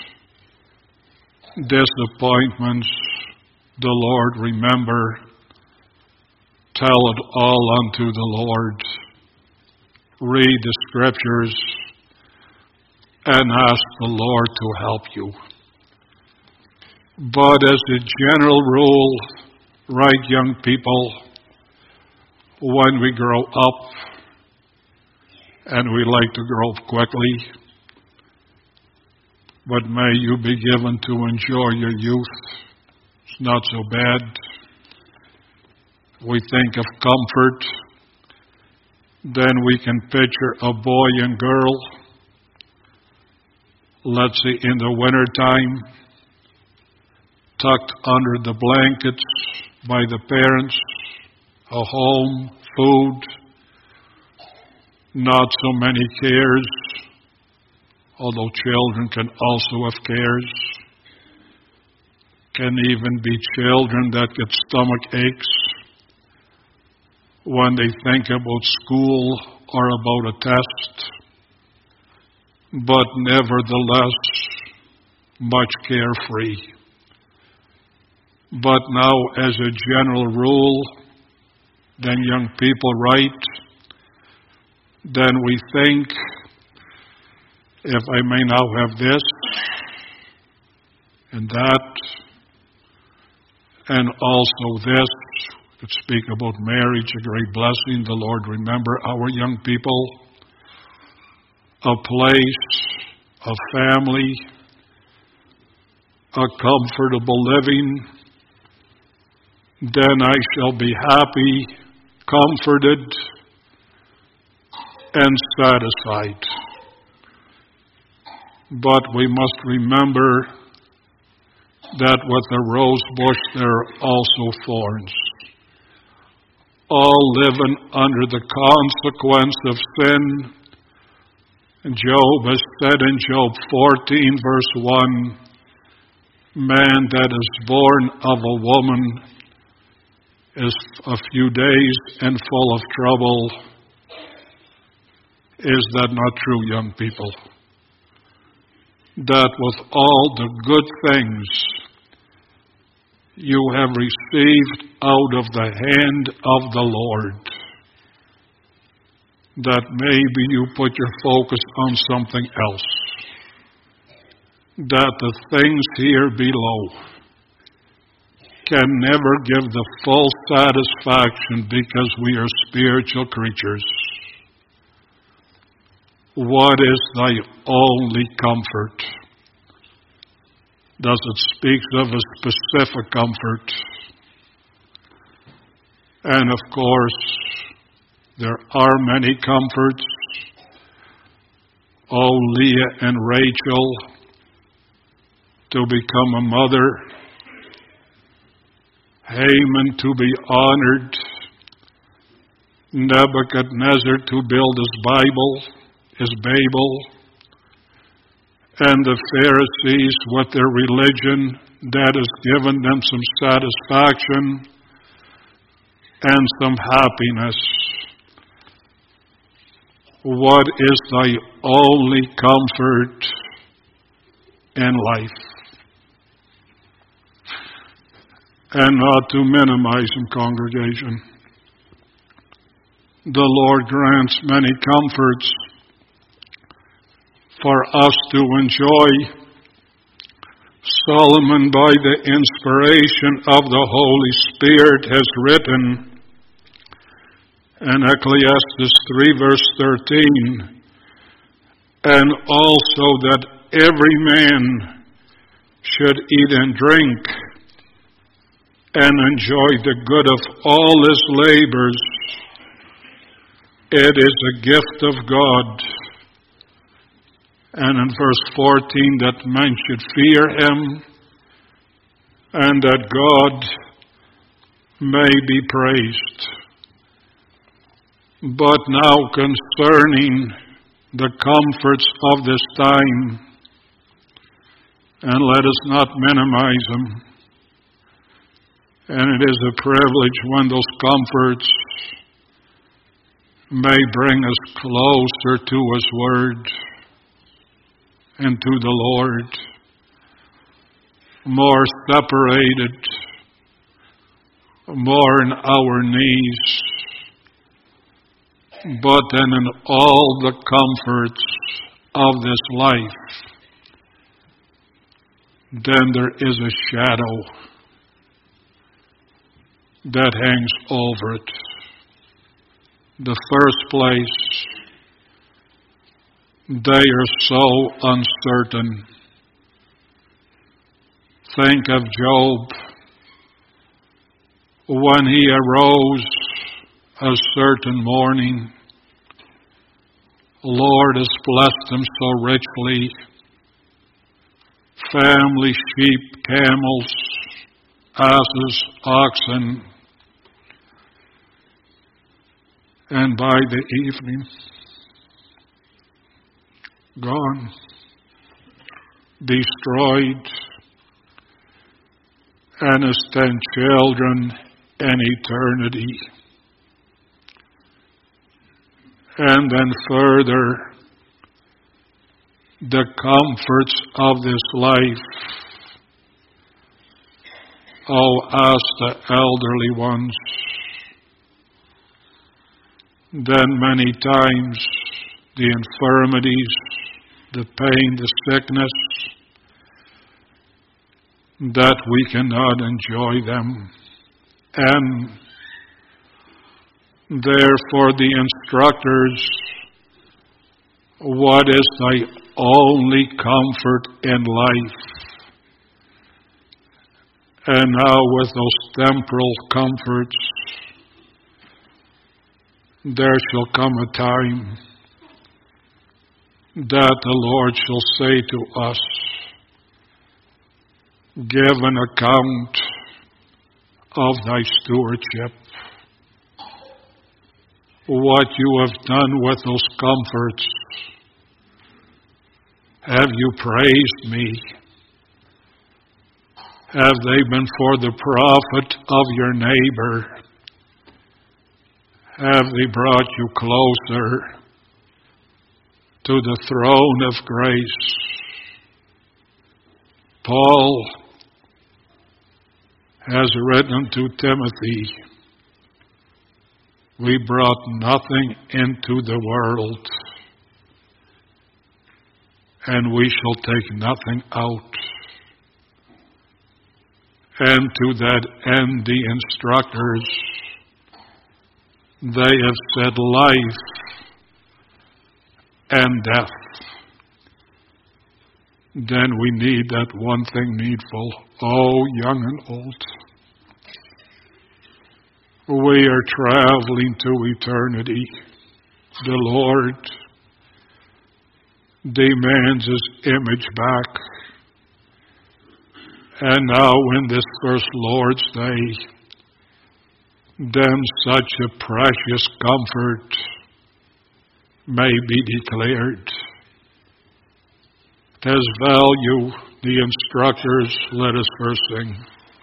disappointments, the Lord remember, tell it all unto the Lord, read the Scriptures, and ask the Lord to help you. But as a general rule, right, young people, when we grow up, and we like to grow up quickly, but may you be given to enjoy your youth. It's not so bad. We think of comfort, then we can picture a boy and girl, let's say in the wintertime, tucked under the blankets by the parents, a home, food, not so many cares, although children can also have cares. Can even be children that get stomach aches when they think about school or about a test, but nevertheless much carefree. But now, as a general rule, then young people write, then we think if I may now have this and that, and also this, we could speak about marriage, a great blessing. The Lord remember our young people, a place, a family, a comfortable living. Then I shall be happy, comforted, and satisfied. But we must remember that with the rose bush there are also thorns. All living under the consequence of sin. And Job has said in Job 14 verse 1, man that is born of a woman is a few days and full of trouble. Is that not true, young people? That with all the good things you have received out of the hand of the Lord, that maybe you put your focus on something else, that the things here below can never give the full satisfaction because we are spiritual creatures. What is thy only comfort? Thus it speaks of a specific comfort. And of course, there are many comforts. Oh, Leah and Rachel, to become a mother. Haman to be honored. Nebuchadnezzar to build his Babel. And the Pharisees with their religion that has given them some satisfaction and some happiness. What is thy only comfort in life? And not to minimize them, congregation. The Lord grants many comforts for us to enjoy. Solomon, by the inspiration of the Holy Spirit, has written in Ecclesiastes 3 verse 13, and also that every man should eat and drink and enjoy the good of all his labors. It is a gift of God. And in verse 14, that man should fear him and that God may be praised. But now concerning the comforts of this time, and let us not minimize them, and it is a privilege when those comforts may bring us closer to His Word and to the Lord, more separated, more in our knees, but then in all the comforts of this life, then there is a shadow that hangs over it. The first place, they are so uncertain. Think of Job when he arose a certain morning. Lord has blessed him so richly. Family, sheep, camels, asses, oxen. And by the evening, gone, destroyed, and his 10 children in eternity. And then further, the comforts of this life. Oh, ask the elderly ones. Then many times the infirmities, the pain, the sickness, that we cannot enjoy them. And therefore the instructors, what is thy only comfort in life? And now with those temporal comforts, there shall come a time that the Lord shall say to us, give an account of thy stewardship. What you have done with those comforts. Have you praised me? Have they been for the profit of your neighbor? Have they brought you closer to the throne of grace? Paul has written to Timothy, we brought nothing into the world, and we shall take nothing out. And to that end, the instructors, they have said life and death. Then we need that one thing needful, young and old. We are traveling to eternity. The Lord demands His image back. And now in this first Lord's Day, then such a precious comfort may be declared. It has value. The instructors, let us first sing.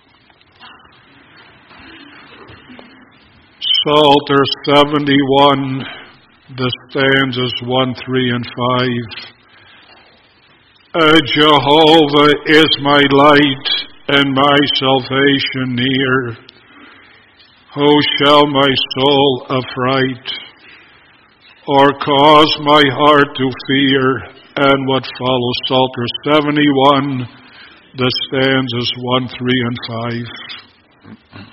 Psalter 71, the stanzas 1, 3, and 5. Jehovah is my light and my salvation near. Who shall my soul affright, or cause my heart to fear? And what follows, Psalter 71, the stanzas 1, 3, and 5.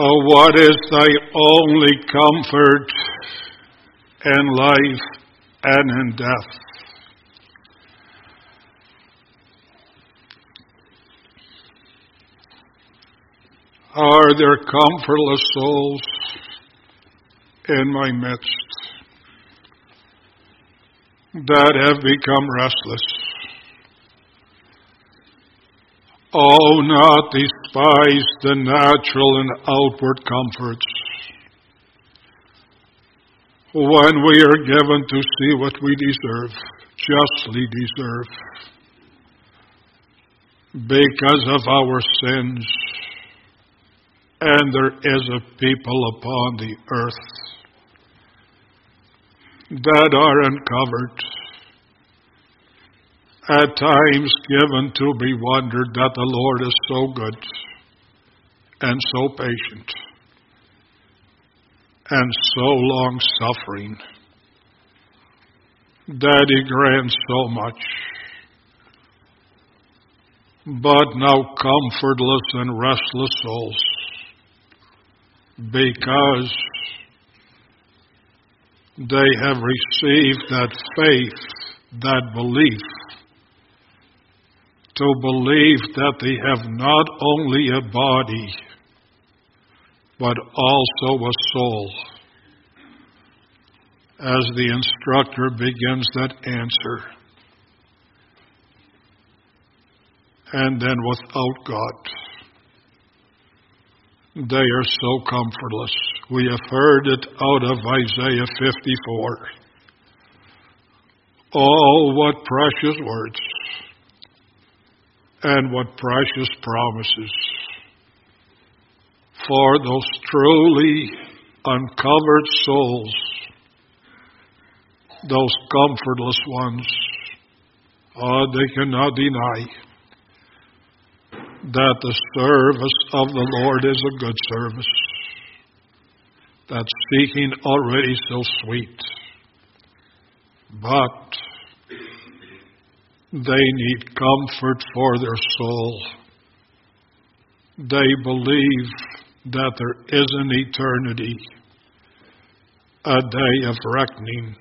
Oh, what is thy only comfort in life and in death? Are there comfortless souls in my midst that have become restless? Oh, not despise the natural and outward comforts when we are given to see what we deserve, justly deserve, because of our sins. And there is a people upon the earth that are uncovered, at times given to be wondered that the Lord is so good and so patient and so long-suffering that He grants so much. But now comfortless and restless souls, because they have received that faith, that belief, to believe that they have not only a body, but also a soul. As the instructor begins that answer, and then without God, they are so comfortless. We have heard it out of Isaiah 54. Oh, what precious words and what precious promises for those truly uncovered souls, those comfortless ones. Oh, they cannot deny that the service of the Lord is a good service, that seeking already so sweet. But they need comfort for their soul. They believe that there is an eternity, a day of reckoning.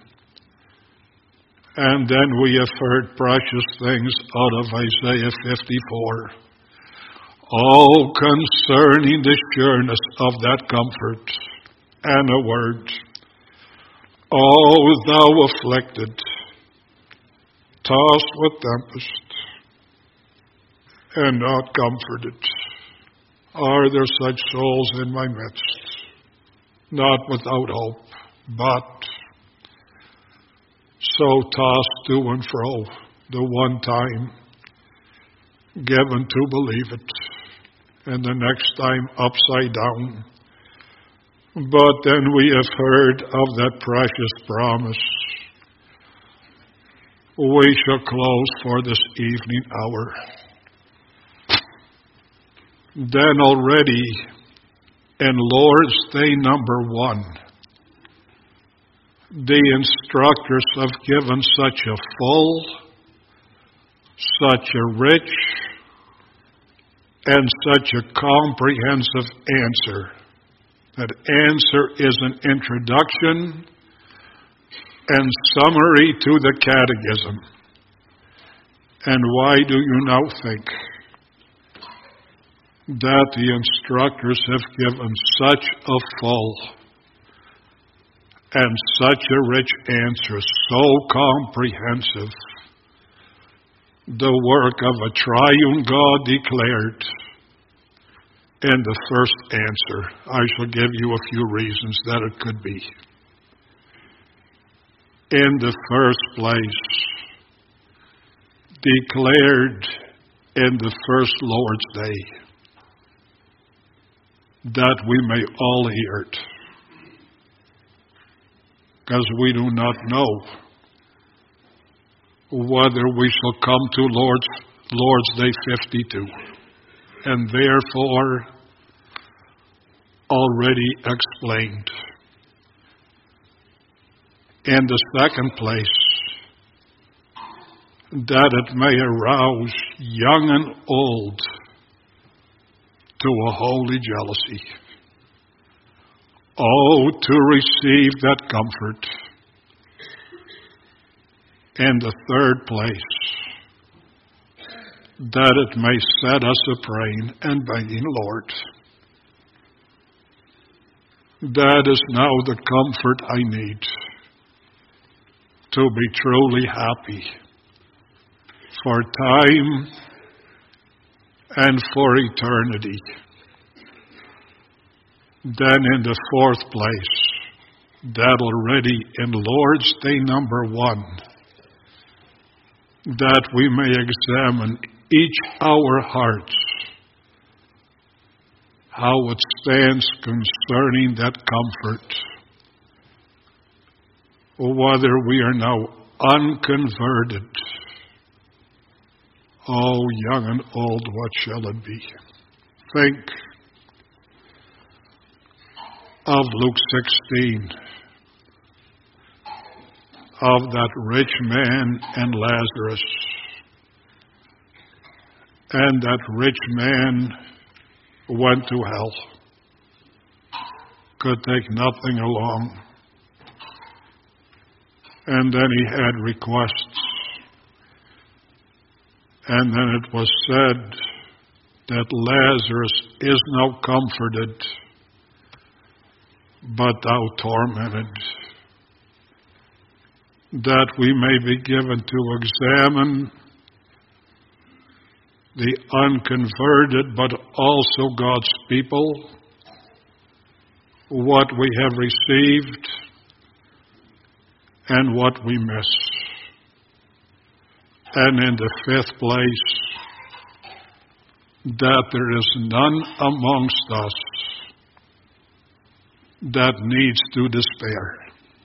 And then we have heard precious things out of Isaiah 54. All concerning the sureness of that comfort, and a word. O thou afflicted, tossed with tempest, and not comforted. Are there such souls in my midst? Not without hope, but so tossed to and fro, the one time given to believe it, and the next time upside down. But then we have heard of that precious promise. We shall close for this evening hour. Then already in Lord's Day number 1, the instructors have given such a full, such a rich, and such a comprehensive answer. That answer is an introduction and summary to the catechism. And why do you now think that the instructors have given such a full and such a rich answer, so comprehensive? The work of a triune God declared in the first answer. I shall give you a few reasons that it could be. In the first place, declared in the first Lord's Day, that we may all hear it. Because we do not know whether we shall come to Lord's Day 52, and therefore already explained. In the second place, that it may arouse young and old to a holy jealousy. Oh, to receive that comfort. In the third place, that it may set us a-praying and begging, Lord. That is now the comfort I need to be truly happy for time and for eternity. Then in the fourth place, that already in Lord's Day number 1, that we may examine each our hearts, how it stands concerning that comfort, whether we are now unconverted. Oh, young and old, what shall it be? Think of Luke 16, of that rich man and Lazarus. And that rich man went to hell, could take nothing along. And then he had requests. And then it was said that Lazarus is now comforted, but thou tormented. That we may be given to examine the unconverted, but also God's people, what we have received and what we miss. And in the fifth place, that there is none amongst us that needs to despair.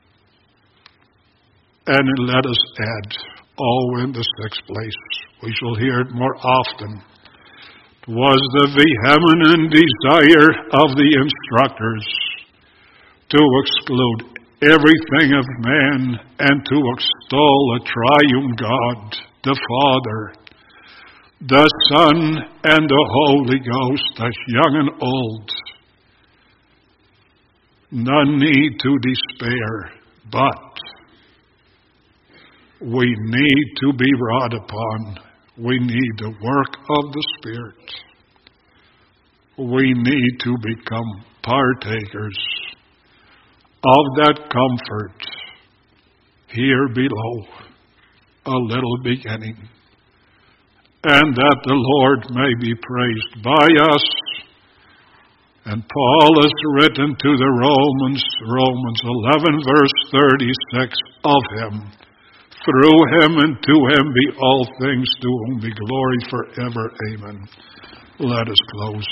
And let us add, in the sixth place, we shall hear it more often, was the vehement desire of the instructors to exclude everything of man and to extol a triune God, the Father, the Son, and the Holy Ghost, as young and old. None need to despair, but we need to be wrought upon. We need the work of the Spirit. We need to become partakers of that comfort here below, a little beginning, and that the Lord may be praised by us. And Paul has written to the Romans 11, verse 36, of him. Through him and to him be all things, to whom be glory forever. Amen. Let us close.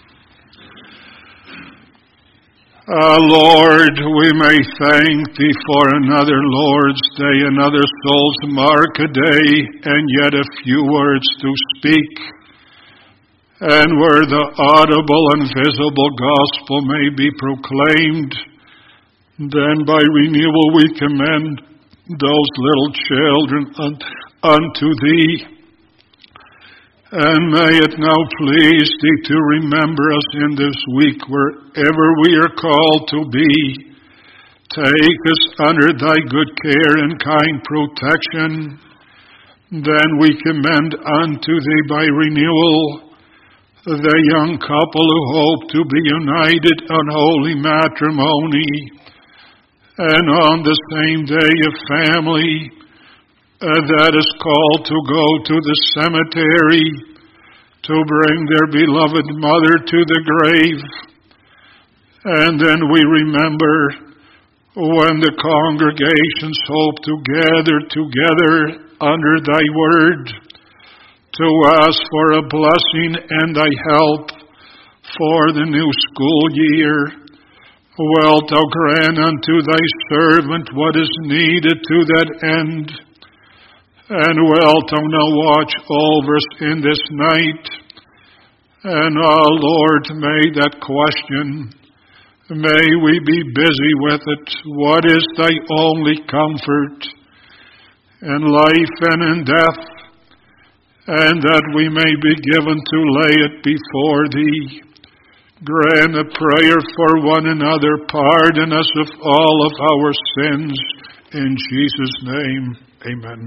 Lord, we may thank Thee for another Lord's Day, another Soul's Mark a day, and yet a few words to speak. And where the audible and visible gospel may be proclaimed, then by renewal we commend those little children unto Thee. And may it now please Thee to remember us in this week wherever we are called to be. Take us under Thy good care and kind protection. Then we commend unto Thee by renewal the young couple who hope to be united on holy matrimony. And on the same day a family that is called to go to the cemetery to bring their beloved mother to the grave. And then we remember when the congregations hope to gather together under Thy word to ask for a blessing and Thy help for the new school year. Wilt Thou grant unto Thy servant what is needed to that end? And wilt Thou now watch over us in this night? And, Lord, may that question, may we be busy with it. What is Thy only comfort in life and in death? And that we may be given to lay it before Thee. grant a prayer for one another, pardon us of all of our sins. In Jesus' name, amen.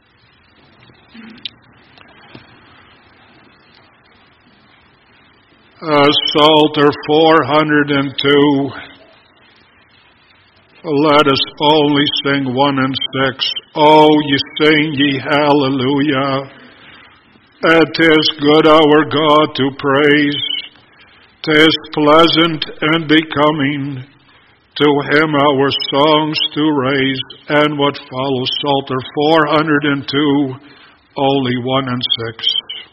Psalter 402. Let us only sing 1 and 6. Oh, ye sing ye hallelujah. It is good our God to praise. 'Tis pleasant and becoming to him our songs to raise. And what follows, Psalter 402, only 1 and 6.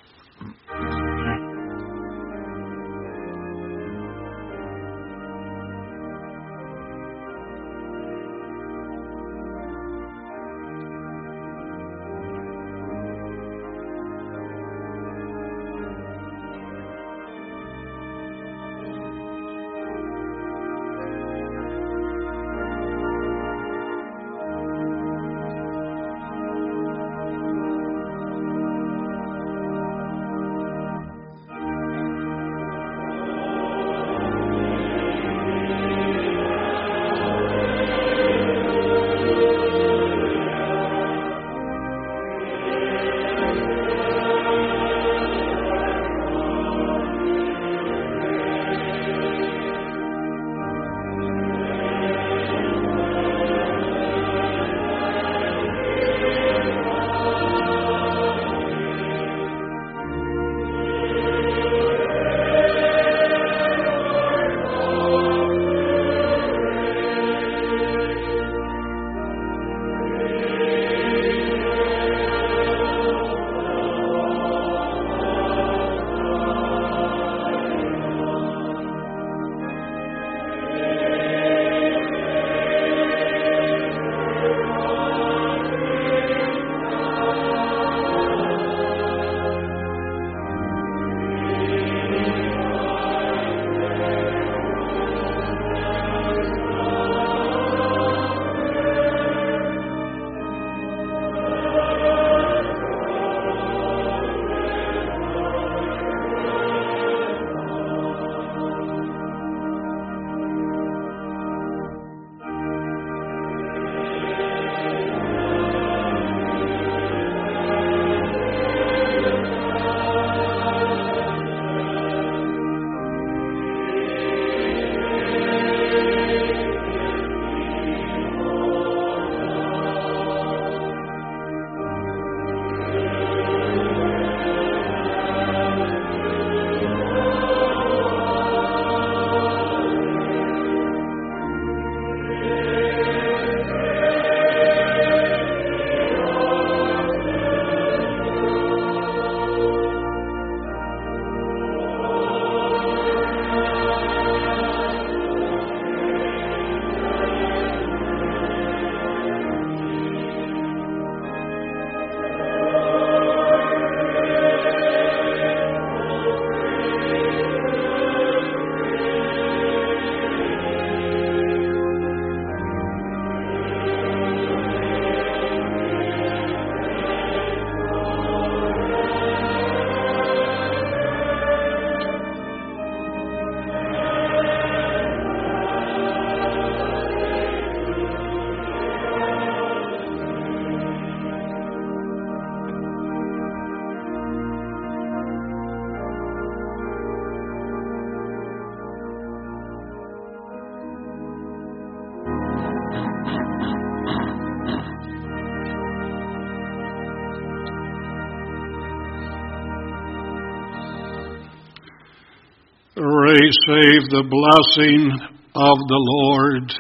Receive the blessing of the Lord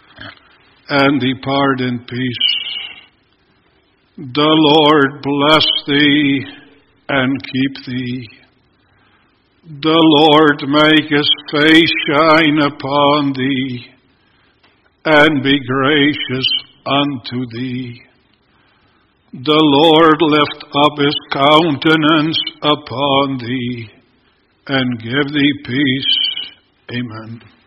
and depart in peace. The Lord bless thee and keep thee. The Lord make his face shine upon thee and be gracious unto thee. The Lord lift up his countenance upon thee and give thee peace. Amen.